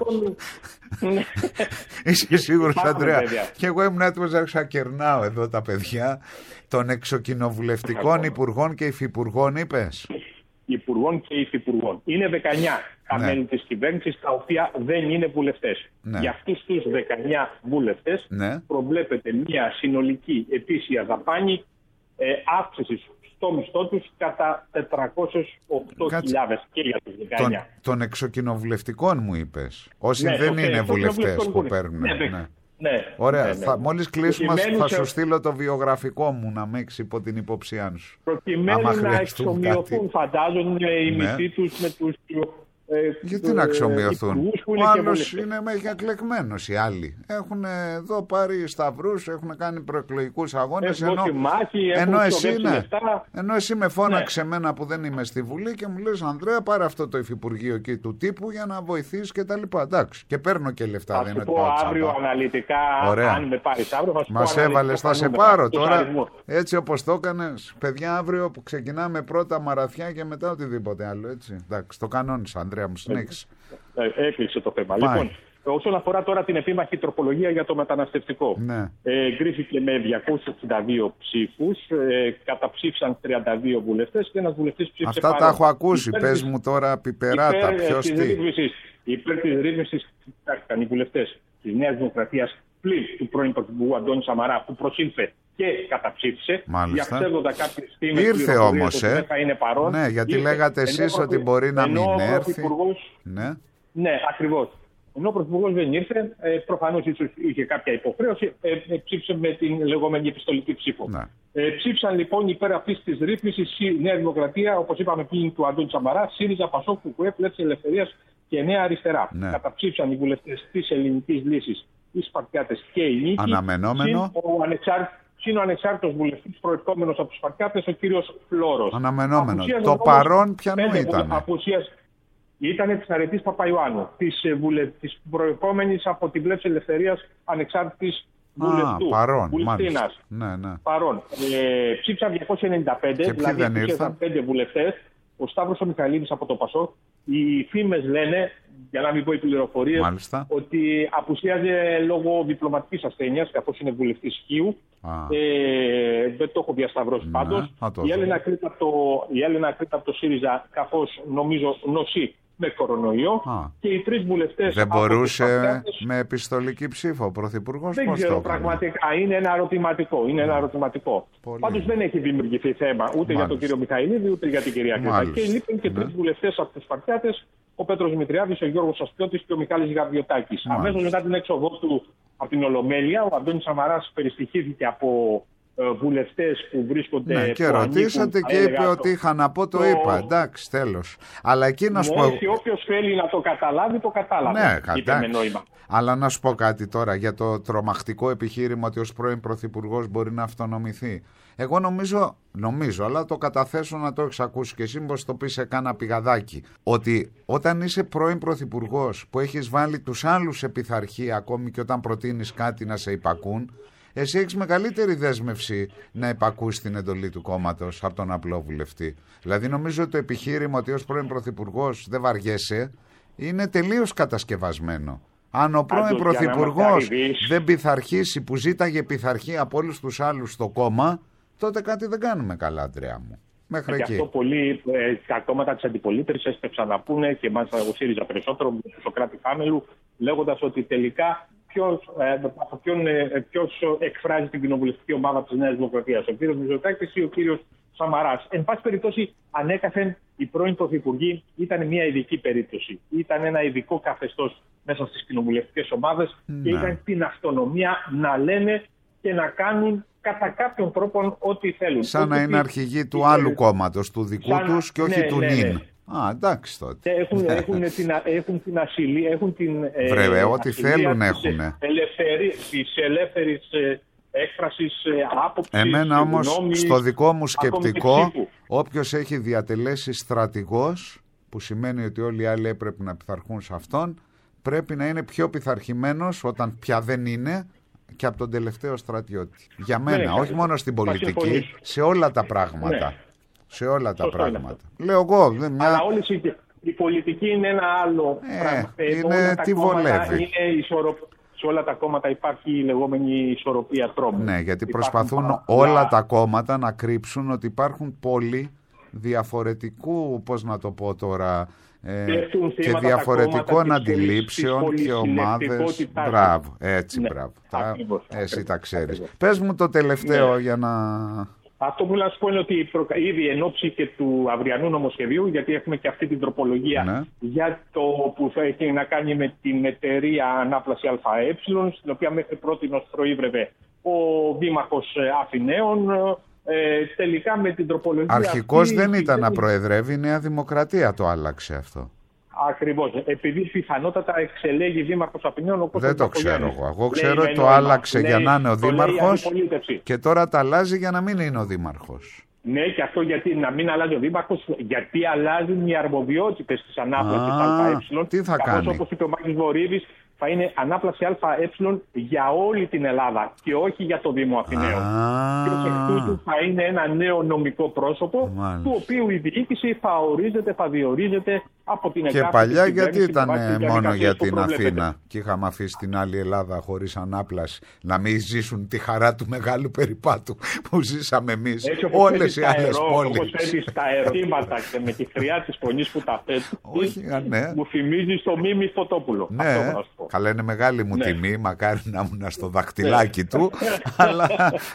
Είσαι σίγουρος, Ανδρέα? Και εγώ ήμουν έτοιμος να ξακερνάω εδώ τα παιδιά των εξωκοινοβουλευτικών υπουργών και υφυπουργών, είπες. Υπουργών και υφυπουργών. Είναι δεκαεννιά τα ναι. μέλη της κυβέρνησης, τα οποία δεν είναι βουλευτές. Ναι. Για αυτούς τους δεκαεννιά βουλευτές ναι. προβλέπεται μια συνολική ετήσια δαπάνη ε, αύξησης στο μισθό τους κατά τετρακόσιες οκτώ χιλιάδες και για τους δεκαεννιά. Των, των εξωκοινοβουλευτικών μου είπες. Όσοι ναι, δεν okay, είναι βουλευτές που παίρνουν. Ναι, ναι. Ναι, Ωραία. ναι, ναι. Θα, μόλις κλείσουμε θα σε... σου στείλω το βιογραφικό μου να με έχεις υπό την υποψία σου. Προκειμένου να εξομοιωθούν, φαντάζομαι, οι ναι. μισθοί τους με τους... Ε, Γιατί να αξιομοιωθούν? Ο άλλος είναι μέχρι εκλεγμένος, οι άλλοι. Έχουν εδώ πάρει σταυρούς, έχουν κάνει προεκλογικούς αγώνες. Ενώ, μάχη, ενώ, εσύ, ναι, ενώ εσύ με φώναξε ναι. εμένα που δεν είμαι στη Βουλή και μου λες, Ανδρέα, πάρε αυτό το υφυπουργείο εκεί του τύπου για να βοηθήσεις και τα λοιπά. Εντάξει, και παίρνω και λεφτά. Θα δεν σου είναι πω αύριο τσάπα. Αναλυτικά, ωραία. Αν με πάρεις αύριο, θα σου Μας πω έβαλες, θα σε πάρω τώρα. Έτσι όπως το έκανες, παιδιά, αύριο που ξεκινάμε πρώτα Μαραθιά και μετά οτιδήποτε άλλο. Έτσι. Εντάξει, το κανόνισα, Ανδρέα μου, συνέχισε. Έκλεισε το θέμα. Πάει. Λοιπόν, όσον αφορά τώρα την επίμαχη τροπολογία για το μεταναστευτικό, ναι. ε, εγκρίθηκε με διακόσιους εξήντα δύο ψήφους, ε, καταψήφισαν τριάντα δύο βουλευτές και ένας βουλευτής ψήφισε αυτά παρόν. τα έχω ακούσει, υπέρ πες της, μου τώρα πιπεράτα, ποιος τι. Υπέρ της ρύθμισης ψήφισαν οι βουλευτές της Νέας Δημοκρατίας πλην του πρώην Πρωθυπουργού Αντώνη Σαμαρά, που προσήλθε και καταψήφισε. Διαψεύδοντα κάποιες στιγμές. Ήρθε όμως, ε. Θα είναι παρόν. Ναι, γιατί ήρθε, λέγατε εσείς ότι μπορεί να μην έρθει. Ναι, ναι, ακριβώς. Ενώ ο Πρωθυπουργός δεν ήρθε, ε, προφανώς είχε κάποια υποχρέωση, ε, ε, ψήφισε με την λεγόμενη επιστολική ψήφο. Ναι. Ε, ψήφισαν λοιπόν υπέρ αυτής της ρύθμισης η Νέα Δημοκρατία, όπως είπαμε πριν, του Αντώνη Σαμαρά, ΣΥΡΙΖΑ, ΠΑΣΟΚ, ΚΚΕ, Πλεύση Ελευθερίας και Νέα Αριστερά. Ναι. Καταψήφισαν οι βουλευτές της Ελληνικής Λύσης, οι Σπαρτιάτες και η Νίκη. Αναμενόμενο. Συν ο ανεξάρτητος βουλευτής προερχόμενος από τους Σπαρτιάτες, ο κύριος Φλόρος. Αναμενόμενο. Το όμως, παρόν ποιανού ήταν? Απουσίας, ήταν της Αρετής Παπαϊωάννου, της, βουλε... της προερχόμενης από την Πλεύση Ελευθερίας ανεξάρτητης βουλευτού. Α, παρόν, βουλευτίνας. Ναι, ναι. Παρόν. Ε, ψήφισαν διακόσιοι ενενήντα πέντε, και δηλαδή δεν ήρθαν πέντε βουλευτές. Ο Σταύρος ο Μιχαηλίδης από το ΠΑΣΟΚ. Οι φήμες λένε, για να μην πω οι πληροφορίες, μάλιστα, ότι απουσιάζει λόγω διπλωματικής ασθένειας, καθώς είναι βουλευτής Χίου. Ε, δεν το έχω διασταυρώσει, ναι, πάντως. Η Έλληνα Κρήτα από το, η Έλληνα Κρήτα από το ΣΥΡΙΖΑ, καθώς νομίζω νοσεί με κορονοϊό. Α. Και οι τρεις βουλευτές. Δεν μπορούσε με επιστολική ψήφο ο Πρωθυπουργός? Δεν ξέρω πραγματικά. Είναι ένα ερωτηματικό. Είναι ένα ερωτηματικό. Πάντως δεν έχει δημιουργηθεί θέμα ούτε μάλιστα για τον κύριο Μιχαηλίδη ούτε για την κυρία Κρήτα. Και λείπουν και ναι. τρεις βουλευτές από τους Σπαρτιάτες, ο Πέτρος Δημητριάδης, ο Γιώργος Αστιώτης και ο Μιχάλης Γαβιωτάκης. Αμέσως μετά την έξοδό του από την Ολομέλεια, ο Αντώνης Σαμαράς περιστοιχήθηκε από βουλευτές που βρίσκονται. Ναι, και ρωτήσατε και είπε το... ότι είχα να πω το, το... είπα. Εντάξει, τέλος. Αλλά εκεί να σου πω. Όποιος θέλει να το καταλάβει, το κατάλαβε. Ναι, εντάξει. Αλλά να σου πω κάτι τώρα για το τρομακτικό επιχείρημα ότι ως πρώην Πρωθυπουργός μπορεί να αυτονομηθεί. Εγώ νομίζω, νομίζω, αλλά το καταθέσω να το έχεις ακούσει και εσύ, μήπως το πεις σε κάνα πηγαδάκι, ότι όταν είσαι πρώην Πρωθυπουργός που έχεις βάλει τους άλλους σε πειθαρχία ακόμη και όταν προτείνεις κάτι να σε υπακούν, εσύ έχεις μεγαλύτερη δέσμευση να υπακούσεις την εντολή του κόμματος από τον απλό βουλευτή. Δηλαδή νομίζω ότι το επιχείρημα ότι ως πρώην Πρωθυπουργός δεν βαριέσαι είναι τελείως κατασκευασμένο. Αν ο πρώην Πρωθυπουργός δεν πειθαρχήσει, που ζήταγε πειθαρχία από όλους τους άλλους στο κόμμα, τότε κάτι δεν κάνουμε καλά, Ανδρέα μου. Μέχρι και εκεί. Αυτό πολλοί ε, τα κόμματα της αντιπολίτευσης έστρεψαν να πούνε, και μάλιστα ο ΣΥΡΙΖΑ περισσότερο, με τον Σωκράτη Χάμελου, λέγοντας ότι τελικά ποιος, ε, από ποιον, ε, ποιος εκφράζει την κοινοβουλευτική ομάδα της Νέας Δημοκρατίας, ο κύριος Μητσοτάκης ή ο κύριος Σαμαράς. Εν πάση περιπτώσει, ανέκαθεν οι πρώην πρωθυπουργοί ήταν μια ειδική περίπτωση. Ήταν ένα ειδικό καθεστώς μέσα στις κοινοβουλευτικές ομάδες ναι. και είχαν την αυτονομία να λένε και να κάνουν κατά κάποιον τρόπο ό,τι θέλουν. Σαν ό,τι να είναι τι... αρχηγοί του άλλου κόμματος, του δικού σαν... τους και όχι ναι, του ναι, νυν. Ναι. Α, εντάξει τότε. Έχουν, έχουν, την, έχουν την ασυλία, έχουν την Βρε, ε, ό,τι θέλουν έχουν. Της ελεύθερης ε, έκφρασης, ε, άποψης. Εμένα όμως, γνώμης, στο δικό μου σκεπτικό, όποιος έχει διατελέσει στρατηγός, που σημαίνει ότι όλοι οι άλλοι έπρεπε να πειθαρχούν σε αυτόν, πρέπει να είναι πιο πειθαρχημένος όταν πια δεν είναι και από τον τελευταίο στρατιώτη. Για μένα, ναι, όχι μόνο στην πολιτική, σε όλα τα πράγματα. Ναι. Σε όλα τα Σωστό πράγματα. Είναι. Λέω εγώ. Μια... Αλλά όλες οι... η πολιτική είναι ένα άλλο ε, πράγμα. Είναι τι βολεύει. Είναι ισορροπ... Σε όλα τα κόμματα υπάρχει η λεγόμενη ισορροπία τρόμου. Ναι, γιατί προσπαθούν πολλά... όλα τα κόμματα να κρύψουν ότι υπάρχουν πολλοί διαφορετικού, πώς να το πω τώρα, ε, και διαφορετικών αντιλήψεων και ομάδες. Μπράβο, έτσι ναι, μπράβο. Ακριβώς, τα... Εσύ τα ξέρεις. Ακριβώς. Πες μου το τελευταίο ναι. για να... Αυτό που να σου πω είναι ότι ήδη εν ώψη και του αυριανού νομοσχεδίου, γιατί έχουμε και αυτή την τροπολογία ναι. για το που θα έχει να κάνει με την εταιρεία Ανάπλαση ΑΕ, στην οποία μέχρι πρότινος προείδρευε ο Δήμαρχος Αθηναίων. Ε, τελικά με την τροπολογία. Αρχικώς αυτή, δεν ήταν να προεδρεύει, η Νέα Δημοκρατία το άλλαξε αυτό. Ακριβώς. Επειδή πιθανότατα εξελέγει Δήμαρχος Αθηναίων. Δεν το ξέρω εγώ. Εγώ ξέρω ότι το άλλαξε λέει, για να είναι ο Δήμαρχος και τώρα τα αλλάζει για να μην είναι ο Δήμαρχος. Ναι, και αυτό γιατί να μην αλλάζει ο Δήμαρχος, γιατί αλλάζουν οι αρμοδιότητες της Ανάπλασης ΑΕ. Τι θα κάνει. Όπως είπε ο Μάκης Βορύδης, θα είναι Ανάπλαση ΑΕ για όλη την Ελλάδα και όχι για το Δήμο Αθηναίων. Και ως εκ τούτου θα είναι ένα νέο νομικό πρόσωπο, Μάλιστα. του οποίου η διοίκηση θα ορίζεται, θα διορίζεται από την εκάστοτε. Και παλιά γιατί ήταν μόνο για την Αθήνα και είχαμε αφήσει την άλλη Ελλάδα χωρίς ανάπλαση, να μην ζήσουν τη χαρά του μεγάλου περιπάτου που ζήσαμε εμείς, όλες οι άλλες πόλεις. Όπως έτσι τα ερωτήματα και με τη χρειά της φωνής που τα θέτει, ναι. μου θυμίζει στο Μίμη Φωτόπουλο. Ναι. Αυτό καλά είναι μεγάλη μου ναι. τιμή, μακάρι να ήμουν στο δαχτυλάκι του, αλλά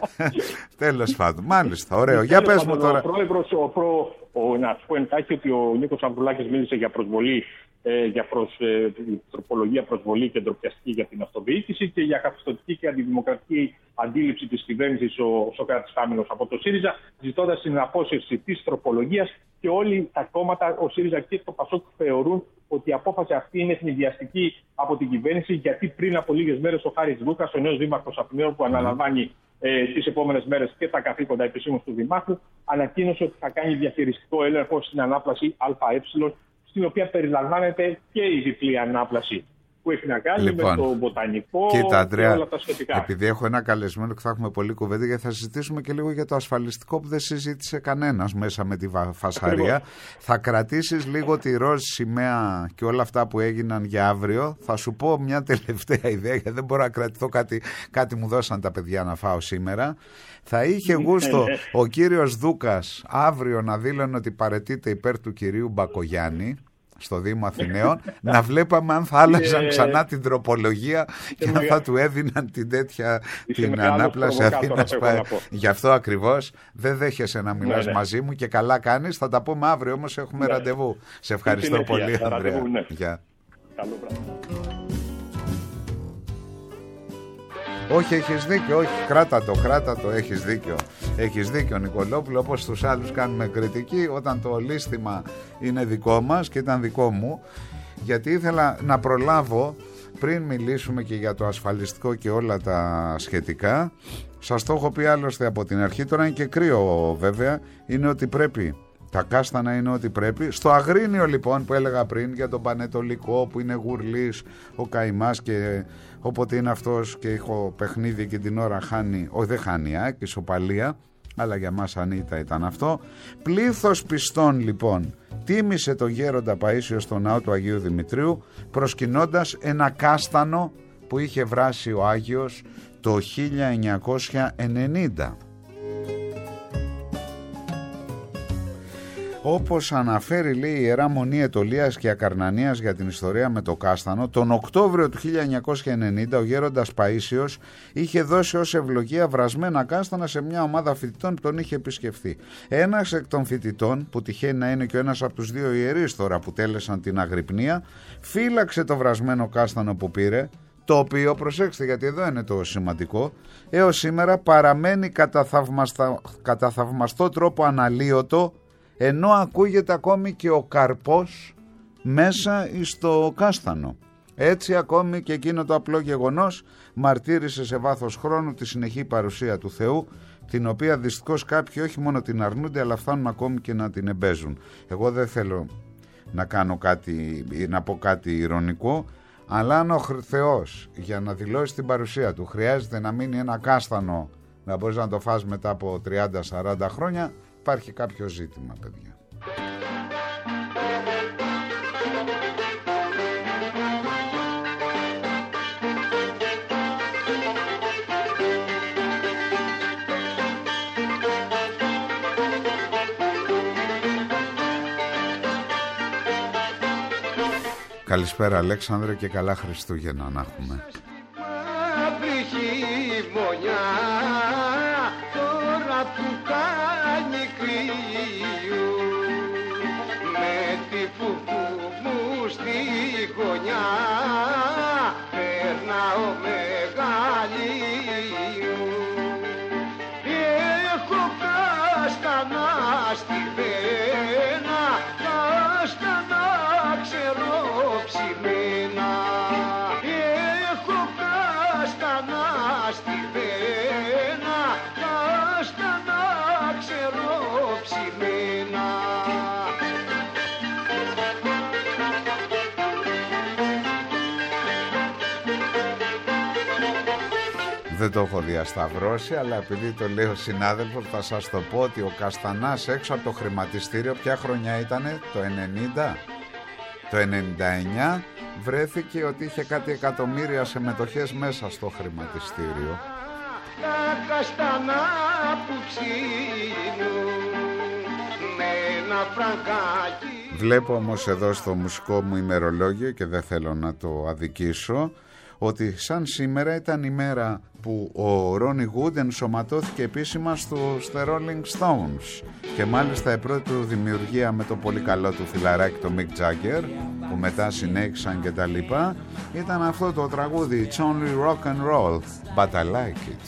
τέλος πάντων. Μάλιστα, ωραίο. Για πες μου τώρα. Ο πρόεδρος, ο προ... ο, να σου πω εντάχει ότι ο Νίκος Ανδρουλάκης μίλησε για προσβολή, ε, για προς, ε, τροπολογία προσβολή και ντροπιαστική για την αυτοδιοίκηση και για καθεστωτική και αντιδημοκρατική αντίληψη της κυβέρνησης ο Σωκράτης Χάμιλος από το ΣΥΡΙΖΑ, ζητώντας την απόσυρση της τροπολογίας, και όλοι τα κόμματα, ο ΣΥΡΙΖΑ και το ΠΑΣΟΚ, θεωρούν ότι η απόφαση αυτή είναι ευνηδιαστική από την κυβέρνηση, γιατί πριν από λίγες μέρες ο Χάρης Λούκας, ο νέος Δήμαρχος Αθηναίων, που αναλαμβάνει ε, τις επόμενες μέρες και τα καθήκοντα επισήμως του Δημάρχου, ανακοίνωσε ότι θα κάνει διαχειριστικό έλεγχο στην Ανάπλαση ΑΕ, στην οποία περιλαμβάνεται και η διπλή ανάπλαση που έχει να κάνει λοιπόν, με το βοτανικό κοίτα, Αντρέα, και όλα τα σχετικά. Επειδή έχω ένα καλεσμένο και θα έχουμε πολλή κουβέντα, γιατί θα συζητήσουμε και λίγο για το ασφαλιστικό που δεν συζήτησε κανένας μέσα με τη φασαρία. Ακριβώς. Θα κρατήσεις λίγο τη ροζ σημαία και όλα αυτά που έγιναν για αύριο. Θα σου πω μια τελευταία ιδέα, γιατί δεν μπορώ να κρατηθώ, κάτι, κάτι μου δώσαν τα παιδιά να φάω σήμερα. Θα είχε γούστο ο κύριος Δούκας αύριο να δήλωνε ότι παραιτείται υπέρ του κυρίου Μπακογιάννη στο Δήμο Αθηναίων, να βλέπαμε αν θα άλλαζαν ξανά την τροπολογία και αν θα του έδιναν την τέτοια την ανάπλαση Αθήνας. Γι' αυτό ακριβώς δεν δέχεσαι να μιλάς ναι, ναι. μαζί μου και καλά κάνεις. Θα τα πούμε αύριο, όμως έχουμε ναι. ραντεβού. Σε ευχαριστώ είναι πολύ, Ανδρέα. Ραντεβού, ναι. Γεια. Καλό βράδυ. Όχι, έχεις δίκιο, όχι, κράτα το, κράτα το, έχεις δίκιο. Έχεις δίκιο, Νικολόπουλο, όπως τους άλλους κάνουμε κριτική, όταν το λίστημα είναι δικό μας και ήταν δικό μου, γιατί ήθελα να προλάβω, πριν μιλήσουμε και για το ασφαλιστικό και όλα τα σχετικά, σας το έχω πει άλλωστε από την αρχή, τώρα είναι και κρύο βέβαια, είναι ότι πρέπει... Τα κάστανα είναι ό,τι πρέπει. Στο Αγρίνιο λοιπόν που έλεγα πριν για τον Πανετολικό που είναι γουρλής ο καημάς και όποτε είναι αυτός και έχω παιχνίδι και την ώρα χάνει, όχι δεν χάνει α, και ισοπαλία, αλλά για μας Ανίτα ήταν αυτό. Πλήθος πιστών λοιπόν τίμησε τον γέροντα Παΐσιο στο ναό του Αγίου Δημητρίου προσκυνώντας ένα κάστανο που είχε βράσει ο Άγιος το χίλια εννιακόσια ενενήντα. Όπως αναφέρει, λέει, η Ιερά Μονή Αιτωλίας και Ακαρνανίας για την ιστορία με το κάστανο, τον Οκτώβριο του χίλια εννιακόσια ενενήντα ο γέροντας Παΐσιος είχε δώσει ως ευλογία βρασμένα κάστανα σε μια ομάδα φοιτητών που τον είχε επισκεφθεί. Ένας εκ των φοιτητών, που τυχαίνει να είναι και ένας από τους δύο ιερείς τώρα που τέλεσαν την αγρυπνία, φύλαξε το βρασμένο κάστανο που πήρε, το οποίο, προσέξτε γιατί εδώ είναι το σημαντικό, έως σήμερα παραμένει κατά, θαυμαστα... κατά θαυμαστό τρόπο αναλύωτο, ενώ ακούγεται ακόμη και ο καρπός μέσα στο κάστανο. Έτσι ακόμη και εκείνο το απλό γεγονός μαρτύρησε σε βάθος χρόνου τη συνεχή παρουσία του Θεού, την οποία δυστυχώς κάποιοι όχι μόνο την αρνούνται, αλλά φτάνουν ακόμη και να την εμπέζουν. Εγώ δεν θέλω να κάνω κάτι, να πω κάτι ειρωνικό, αλλά αν ο Θεός για να δηλώσει την παρουσία του χρειάζεται να μείνει ένα κάστανο να μπορείς να το φας μετά από τριάντα σαράντα χρόνια, υπάρχει κάποιο ζήτημα, παιδιά. Καλησπέρα Αλέξανδρε και καλά Χριστούγεννα να έχουμε. Τώρα που κάνει κρύο, με τη φουφού μου στη γωνιά περνάω μεγαλείο. Έχω κάστανα στη βένα, κάστανα ξερόψημένα. Έχω κάστανα στη βένα, κάστανα ξερόψημένα. Δεν το έχω διασταυρώσει, αλλά επειδή το λέει ο συνάδελφος θα σας το πω ότι ο Καστανάς έξω από το χρηματιστήριο, ποια χρονιά ήτανε, το ενενήντα, το ενενήντα εννιά, βρέθηκε ότι είχε κάτι εκατομμύρια σε μετοχές μέσα στο χρηματιστήριο. Τα καστανά που ψήνουν με ένα φραγκάκι. Βλέπω όμως εδώ στο μουσικό μου ημερολόγιο και δεν θέλω να το αδικήσω, ότι σαν σήμερα ήταν η μέρα που ο Ρόνι Wood ενσωματώθηκε επίσημα στους The Rolling Stones και μάλιστα η πρώτη του δημιουργία με το πολύ καλό του φιλαράκι το Mick Jagger, που μετά συνέχισαν και τα λοιπά, ήταν αυτό το τραγούδι It's only rock and roll but I like it.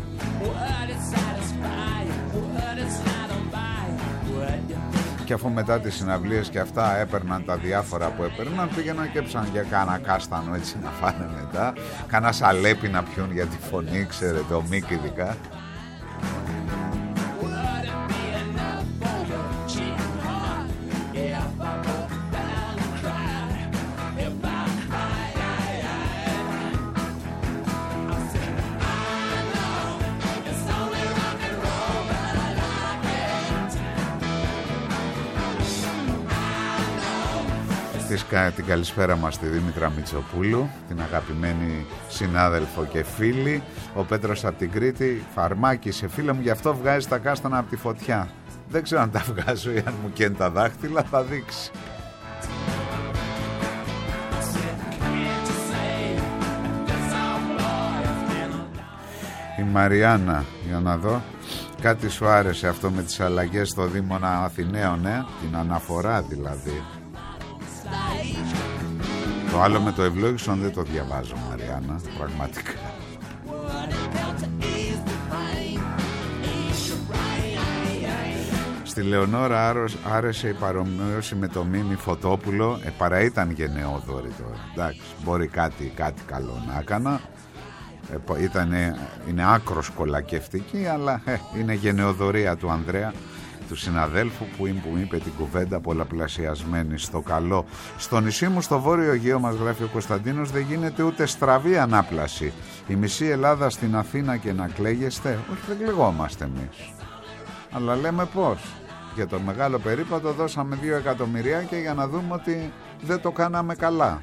Και αφού μετά τις συναυλίες και αυτά έπαιρναν τα διάφορα που έπαιρναν, πήγαιναν και ψαν για κάνα κάστανο έτσι να φάνε μετά, κάνα σαλέπι να πιούν για τη φωνή, ξέρετε, ο Μίκ ειδικά. Την καλησπέρα μας στη Δήμητρα Μητσοπούλου, την αγαπημένη συνάδελφο και φίλη. Ο Πέτρος από την Κρήτη, φαρμάκι σε φίλο μου, γι' αυτό βγάζει τα κάστανα από τη φωτιά. Δεν ξέρω αν τα βγάζω ή αν μου καίνε τα δάχτυλα, θα δείξει. Η Μαριάννα, για να δω, κάτι σου άρεσε αυτό με τις αλλαγές στο Δήμονα Αθηναίων, ε? Την αναφορά δηλαδή. Το άλλο με το ευλόγησον δεν το διαβάζω, Μαριάννα, πραγματικά. Στη Λεωνόρα άρεσε η παρομοίωση με το Μίμη Φωτόπουλο. Ε, παρά ήταν γενναιόδορη τώρα. Εντάξει, μπορεί κάτι, κάτι καλό να έκανα. Ε, ήτανε, είναι άκρος κολακευτική, αλλά ε, είναι γενναιοδορία του Ανδρέα, του συναδέλφου που μου είπε την κουβέντα πολλαπλασιασμένη στο καλό. Στο νησί μου στο Βόρειο Αιγαίο, μας γράφει ο Κωνσταντίνος, δεν γίνεται ούτε στραβή ανάπλαση. Η μισή Ελλάδα στην Αθήνα και να κλαίγεστε. Όχι, δεν κλαιγόμαστε εμείς, αλλά λέμε πως. Για το μεγάλο περίπατο δώσαμε δύο εκατομμυριάκια για να δούμε ότι δεν το κάναμε καλά.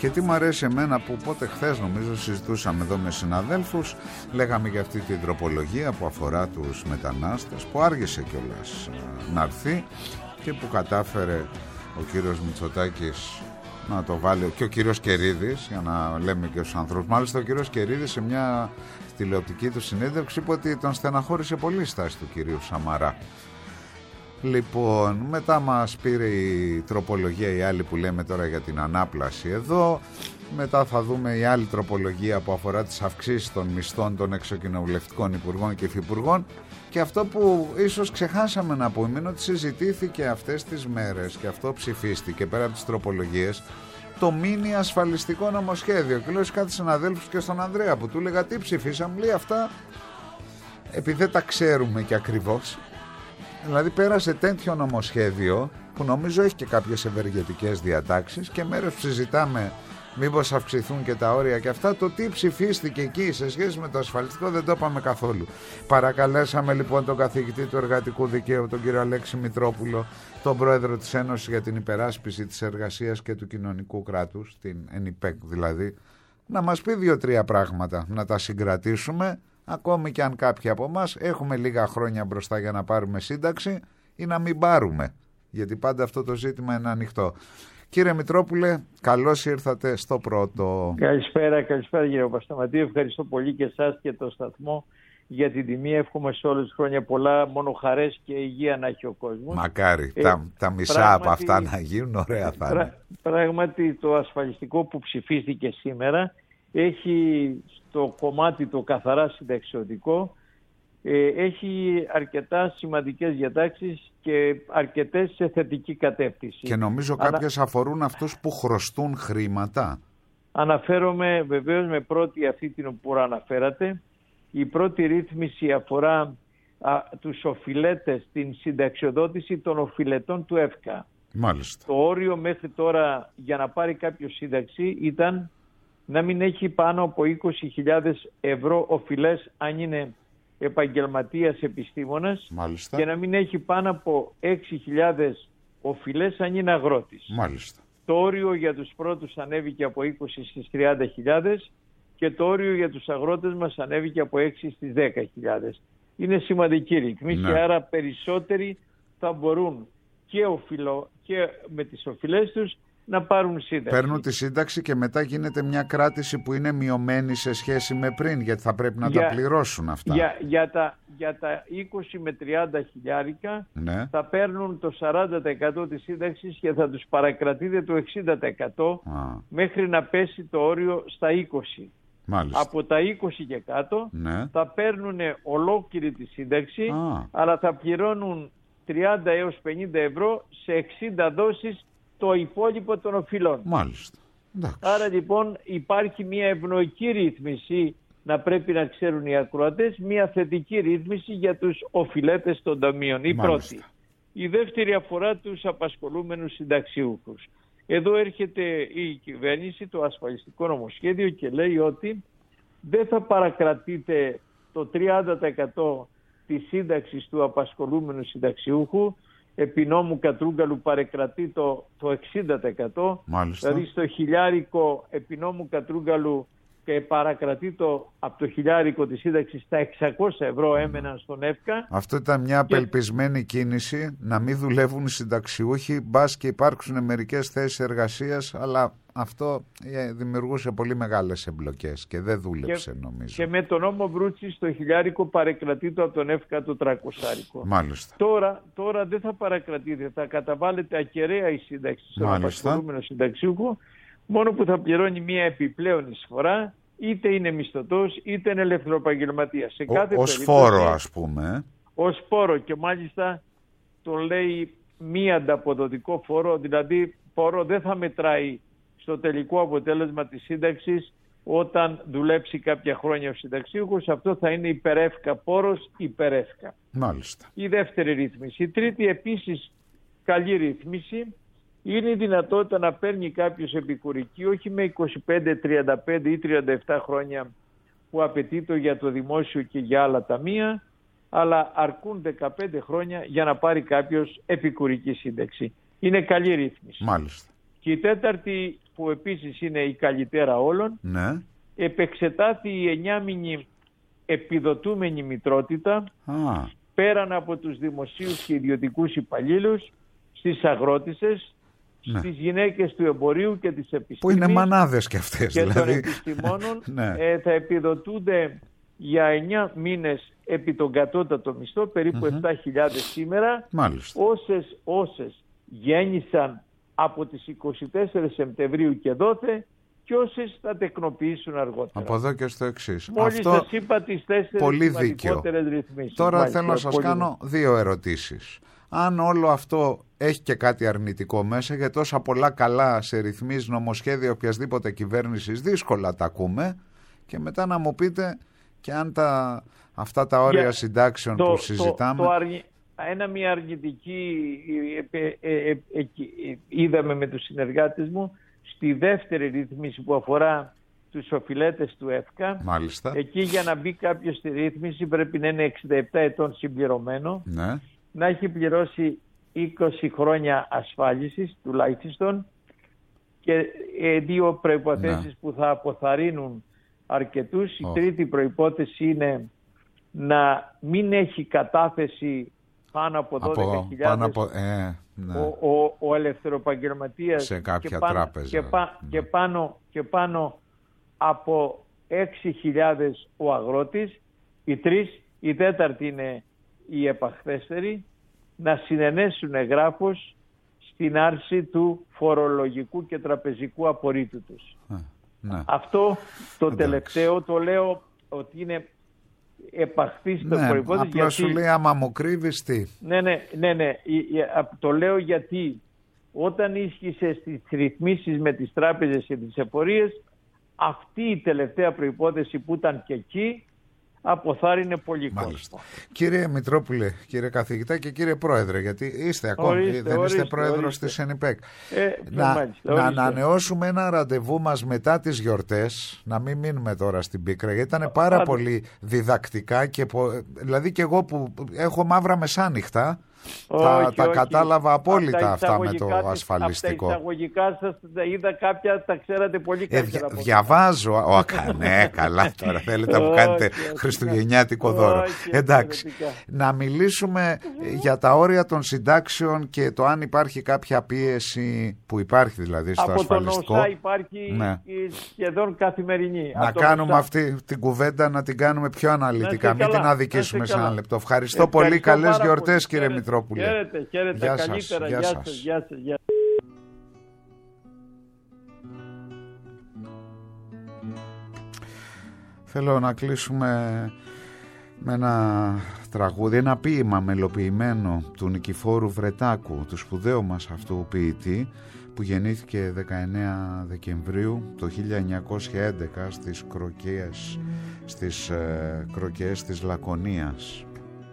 Και τι μου αρέσει εμένα που πότε χθες νομίζω συζητούσαμε εδώ με συναδέλφους, λέγαμε για αυτή την τροπολογία που αφορά τους μετανάστες, που άργησε κιόλας να έρθει και που κατάφερε ο κύριος Μητσοτάκης να το βάλει, και ο κύριος Κερίδης, για να λέμε και στους ανθρώπους. Μάλιστα ο κύριος Κερίδης σε μια τηλεοπτική του συνέντευξη είπε ότι τον στεναχώρησε πολύ η στάση του κυρίου Σαμαρά. Λοιπόν, μετά μας πήρε η τροπολογία η άλλη που λέμε τώρα για την ανάπλαση εδώ. Μετά θα δούμε η άλλη τροπολογία που αφορά τις αυξήσεις των μισθών των εξοκοινοβουλευτικών υπουργών και υφυπουργών. Και αυτό που ίσως ξεχάσαμε να πούμε είναι ότι συζητήθηκε αυτές τις μέρες και αυτό ψηφίστηκε πέρα από τις τροπολογίες, το μίνι ασφαλιστικό νομοσχέδιο. Και λέω σε κάτι συναδέλφους και στον Ανδρέα που του έλεγα τι ψηφίσαμε, λέει αυτά επειδή δεν τα ξέρουμε και ακριβώς. Δηλαδή πέρασε τέτοιο νομοσχέδιο που νομίζω έχει και κάποιες ευεργετικές διατάξεις και μέρες που συζητάμε μήπως αυξηθούν και τα όρια και αυτά, το τι ψηφίστηκε εκεί σε σχέση με το ασφαλιστικό δεν το είπαμε καθόλου. Παρακαλέσαμε λοιπόν τον καθηγητή του εργατικού δικαίου, τον κύριο Αλέξη Μητρόπουλο, τον πρόεδρο της Ένωσης για την Υπεράσπιση της Εργασίας και του Κοινωνικού Κράτους, την ΕΝΙΠΕΚ δηλαδή, να μας πει δύο-τρία πράγματα, να τα συγκρατήσουμε, ακόμη και αν κάποιοι από εμάς έχουμε λίγα χρόνια μπροστά για να πάρουμε σύνταξη ή να μην πάρουμε, γιατί πάντα αυτό το ζήτημα είναι ανοιχτό. Κύριε Μητρόπουλε, καλώς ήρθατε στο πρώτο. Καλησπέρα, καλησπέρα κύριε Παπασταματίου. Ευχαριστώ πολύ και εσάς και το σταθμό για την τιμή. Εύχομαι σε όλες τις χρόνια πολλά, μόνο χαρές και υγεία να έχει ο κόσμος. Μακάρι, ε, τα, τα μισά πράγματι, από αυτά να γίνουν, ωραία θα είναι. Πρά, πράγματι το ασφαλιστικό που ψηφίστηκε σήμερα έχει στο κομμάτι το καθαρά συνταξιωτικό, έχει αρκετά σημαντικές διατάξεις και αρκετές σε θετική κατεύθυνση. Και νομίζω κάποιες Ανα... αφορούν αυτούς που χρωστούν χρήματα. Αναφέρομαι βεβαίως με πρώτη αυτή την που αναφέρατε. Η πρώτη ρύθμιση αφορά α, τους οφειλέτες, την συνταξιοδότηση των οφειλετών του ΕΦΚΑ. Μάλιστα. Το όριο μέχρι τώρα για να πάρει κάποιο σύνταξη ήταν να μην έχει πάνω από είκοσι χιλιάδες ευρώ οφειλές αν είναι επαγγελματίας επιστήμονας. Μάλιστα. Και να μην έχει πάνω από έξι χιλιάδες οφειλές αν είναι αγρότης. Μάλιστα. Το όριο για τους πρώτους ανέβηκε από είκοσι στις τριάντα χιλιάδες και το όριο για τους αγρότες μας ανέβηκε από έξι στις δέκα χιλιάδες. Είναι σημαντική ρύθμιση, ναι. Άρα περισσότεροι θα μπορούν και, οφειλο, και με τις οφειλές τους να πάρουν σύνταξη. Παίρνουν τη σύνταξη και μετά γίνεται μια κράτηση που είναι μειωμένη σε σχέση με πριν, γιατί θα πρέπει να για, τα πληρώσουν αυτά. Για, για, τα, για τα είκοσι με τριάντα χιλιάρικα, ναι, θα παίρνουν το σαράντα τοις εκατό της σύνταξης και θα τους παρακρατείτε το εξήντα τοις εκατό Α. μέχρι να πέσει το όριο στα είκοσι. Μάλιστα. Από τα είκοσι και κάτω, ναι, θα παίρνουν ολόκληρη τη σύνταξη, Α. αλλά θα πληρώνουν τριάντα έως πενήντα ευρώ σε εξήντα δόσεις το υπόλοιπο των οφειλών. Μάλιστα. Εντάξει. Άρα λοιπόν υπάρχει μια ευνοϊκή ρύθμιση, να πρέπει να ξέρουν οι ακροατές, μια θετική ρύθμιση για τους οφειλέτες των ταμείων. Η Μάλιστα. πρώτη. Η δεύτερη αφορά τους απασχολούμενους συνταξιούχους. Εδώ έρχεται η κυβέρνηση, το ασφαλιστικό νομοσχέδιο και λέει ότι δεν θα παρακρατείτε το τριάντα τοις εκατό της σύνταξης του απασχολούμενου συνταξιούχου, επί νόμου Κατρούγκαλου παρεκρατεί το, το εξήντα τοις εκατό. Μάλιστα. Δηλαδή στο χιλιάρικο επί νόμου Κατρούγκαλου και παρακρατεί το από το χιλιάρικο της σύνταξης στα εξακόσια ευρώ έμεναν στον ΕΦΚΑ. Αυτό ήταν μια απελπισμένη και... κίνηση, να μην δουλεύουν οι συνταξιούχοι, μπας και υπάρξουν μερικές θέσεις εργασίας, αλλά αυτό δημιουργούσε πολύ μεγάλες εμπλοκές και δεν δούλεψε και, νομίζω. Και με τον νόμο Βρούτσι στο χιλιάρικο παρακρατεί το από τον ΕΦΚΑ το τριακοσάρικο. Μάλιστα. Τώρα, τώρα δεν θα παρακρατείτε, θα καταβάλλεται ακεραία η σύνταξη στον απασχολούμενο συνταξιούχο, μόνο που θα πληρώνει μια επιπλέον εισφορά, είτε είναι μισθωτός είτε είναι ελευθεροεπαγγελματίας. Σε κάθε ως φόρο ας πούμε. Ως φόρο και μάλιστα το λέει μη ανταποδοτικό φόρο, δηλαδή φόρο δεν θα μετράει στο τελικό αποτέλεσμα της σύνταξης όταν δουλέψει κάποια χρόνια ο συνταξίουχος, αυτό θα είναι υπερεύκα πόρος, υπερεύκα. Μάλιστα. Η δεύτερη ρύθμιση. Η τρίτη επίσης καλή ρύθμιση είναι η δυνατότητα να παίρνει κάποιος επικουρική όχι με είκοσι πέντε, τριάντα πέντε ή τριάντα επτά χρόνια που απαιτείται για το δημόσιο και για άλλα ταμεία, αλλά αρκούν δεκαπέντε χρόνια για να πάρει κάποιος επικουρική σύνταξη. Είναι καλή ρύθμιση. Μάλιστα. Και η τέταρτη που επίσης είναι η καλυτέρα όλων, ναι. επεξετάθη η εννιάμηνη επιδοτούμενη μητρότητα Α. πέραν από τους δημοσίους και ιδιωτικούς υπαλλήλους, στις αγρότισσες, ναι. στις γυναίκες του εμπορίου και της επιστήμης. Που είναι μανάδες και αυτές. Και δηλαδή. των επιστημόνων ναι. ε, θα επιδοτούνται για εννιά μήνες επί τον κατώτατο μισθό, περίπου mm-hmm. επτά χιλιάδες σήμερα. Μάλιστα. Όσες, όσες γέννησαν από τις είκοσι τέσσερα Σεπτεμβρίου και δόθε και όσες θα τεκνοποιήσουν αργότερα. Από εδώ και στο εξής. Μόλις Αυτό σας είπα τις τέσσερις πολύ δίκαιο. ρυθμίσεις. Τώρα Μάλιστα, θέλω να σας κάνω δύο ερωτήσεις. Αν όλο αυτό έχει και κάτι αρνητικό μέσα, γιατί τόσα πολλά καλά σε ρυθμίσεις, νομοσχέδια οποιασδήποτε κυβέρνησης δύσκολα τα ακούμε, και μετά να μου πείτε και αν τα, αυτά τα όρια yeah. συντάξεων το, που συζητάμε... Το, το αρνη... Ένα μια αρνητική ε, ε, ε, ε, ε, είδαμε με τους συνεργάτες μου στη δεύτερη ρύθμιση που αφορά τους οφειλέτες του ΕΦΚΑ. Μάλιστα. Εκεί για να μπει κάποιος στη ρύθμιση πρέπει να είναι εξήντα επτά ετών συμπληρωμένο, ναι. να έχει πληρώσει είκοσι χρόνια ασφάλισης τουλάχιστον και ε, δύο προϋποθέσεις ναι. που θα αποθαρρύνουν αρκετούς. Oh. Η τρίτη προϋπόθεση είναι να μην έχει κατάθεση πάνω από δώδεκα χιλιάδες από, ε, ναι. ο, ο, ο ελευθεροεπαγγελματίας σε κάποια και πάνω, τράπεζα και, πά, ναι. και, πάνω, και πάνω από έξι χιλιάδες ο αγρότης. Η τρεις, η τέταρτη είναι η επαχθέστερη, να συνενέσουν εγγράφος στην άρση του φορολογικού και τραπεζικού απορρίτου τους. Α, ναι. Αυτό το εντάξει. τελευταίο το λέω ότι είναι επαχθής στο ναι, προϋπόθεση. Απλά γιατί... σου λέει άμα μου κρύβεις τι. Ναι, ναι, ναι, ναι. Το λέω γιατί όταν ίσχυσε στις ρυθμίσεις με τις τράπεζες και τις εφορίες, αυτή η τελευταία προϋπόθεση που ήταν και εκεί αποθάρρυνε πολύ κόσμο. Κύριε Μητρόπουλε, κύριε καθηγητά και κύριε Πρόεδρε, γιατί είστε ακόμη, ορίστε, δεν ορίστε, είστε πρόεδρος ορίστε. της ΕΝΙΠΕΚ. Ε, να, μάλιστα, να ανανεώσουμε ένα ραντεβού μας μετά τις γιορτές, να μην μείνουμε τώρα στην Πίκρα, γιατί ήταν πάρα Α, πολύ διδακτικά και δηλαδή και εγώ που έχω μαύρα μεσάνυχτα, τα, όχι, τα όχι. κατάλαβα απόλυτα αυτά με το ασφαλιστικό. Από τα εισαγωγικά σας είδα κάποια, τα ξέρατε πολύ καλύτερα. Ε, διαβάζω. Ο, ναι, καλά τώρα θέλετε να μου κάνετε χριστουγεννιάτικο δώρο. Εντάξει, να μιλήσουμε για τα όρια των συντάξεων και το αν υπάρχει κάποια πίεση που υπάρχει δηλαδή στο από ασφαλιστικό. Από τον ΩΣΑ υπάρχει ναι. σχεδόν καθημερινή. Να κάνουμε ΩΣΑ. Αυτή την κουβέντα να την κάνουμε πιο αναλυτικά. Μην την αδικήσουμε σε ένα λεπτό. Ευχαριστώ, Ευχαριστώ πολύ. Καλές γιορτές κύριε Μητρόπουλε. Χαίρετε, χαίρετε, γεια καλύτερα, σας, γεια, γεια σας, σας. γεια σας, γεια. Θέλω να κλείσουμε με ένα τραγούδι, ένα ποίημα μελοποιημένο του Νικηφόρου Βρετάκου, του σπουδαίου μας αυτού ποιητή, που γεννήθηκε δεκαεννέα Δεκεμβρίου το χίλια εννιακόσια έντεκα στις Κροκές, στις ε, Κροκές της Λακωνίας.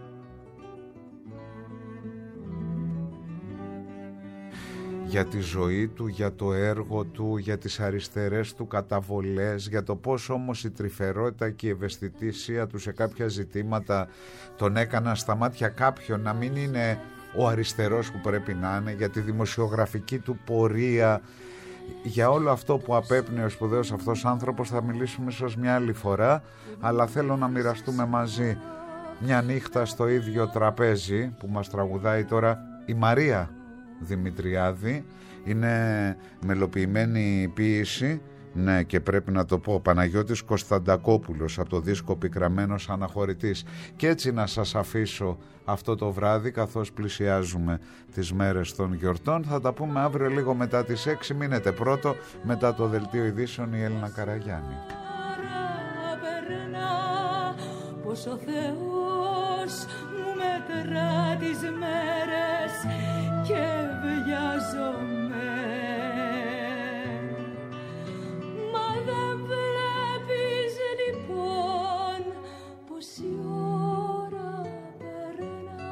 Για τη ζωή του, για το έργο του, για τις αριστερές του καταβολές, για το πώς όμως η τρυφερότητα και η ευαισθητησία του σε κάποια ζητήματα τον έκαναν στα μάτια κάποιον να μην είναι ο αριστερός που πρέπει να είναι, για τη δημοσιογραφική του πορεία, για όλο αυτό που απέπνεε ο σπουδαίος αυτός άνθρωπος θα μιλήσουμε ίσως μια άλλη φορά, αλλά θέλω να μοιραστούμε μαζί μια νύχτα στο ίδιο τραπέζι που μας τραγουδάει τώρα η Μαρία Δημητριάδη. Είναι μελοποιημένη ποίηση, ναι, και πρέπει να το πω, Παναγιώτης Κωνσταντακόπουλος, από το δίσκο Πικραμένος Αναχωρητής. Και έτσι να σας αφήσω αυτό το βράδυ, καθώς πλησιάζουμε τις μέρες των γιορτών. Θα τα πούμε αύριο λίγο μετά τις έξι. Μείνετε πρώτο, μετά το δελτίο ειδήσεων η Έλληνα Καραγιάννη. Πως ο Θεός μου μετρά τις μέρες και βιάζομαι, μα δεν βλέπεις λοιπόν πως η ώρα περνά.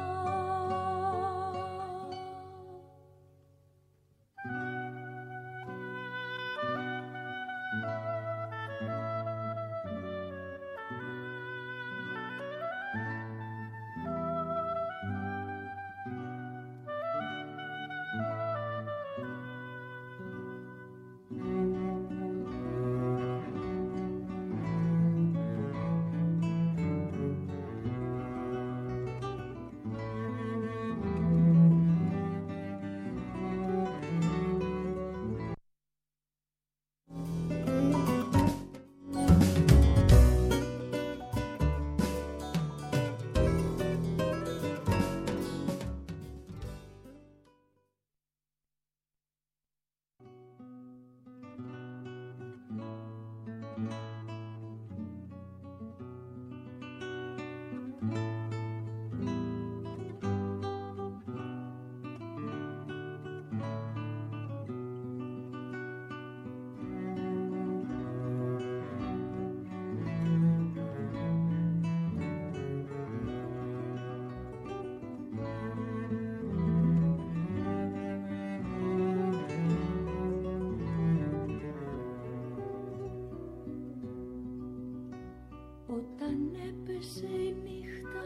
Έφτασε η νύχτα,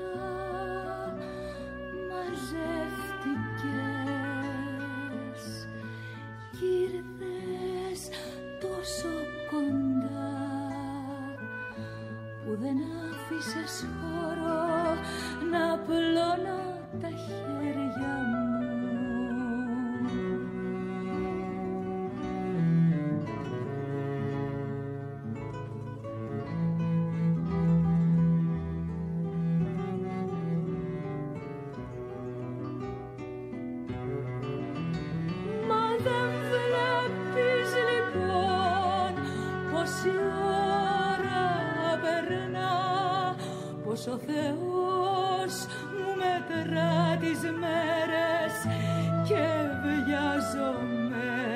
μαζεύτηκες κι ήρθες τόσο κοντά που δεν άφησες χώρο να πλώνω τα χέρια μου. Ο Θεός μου μετρά τις μέρες και βιάζομαι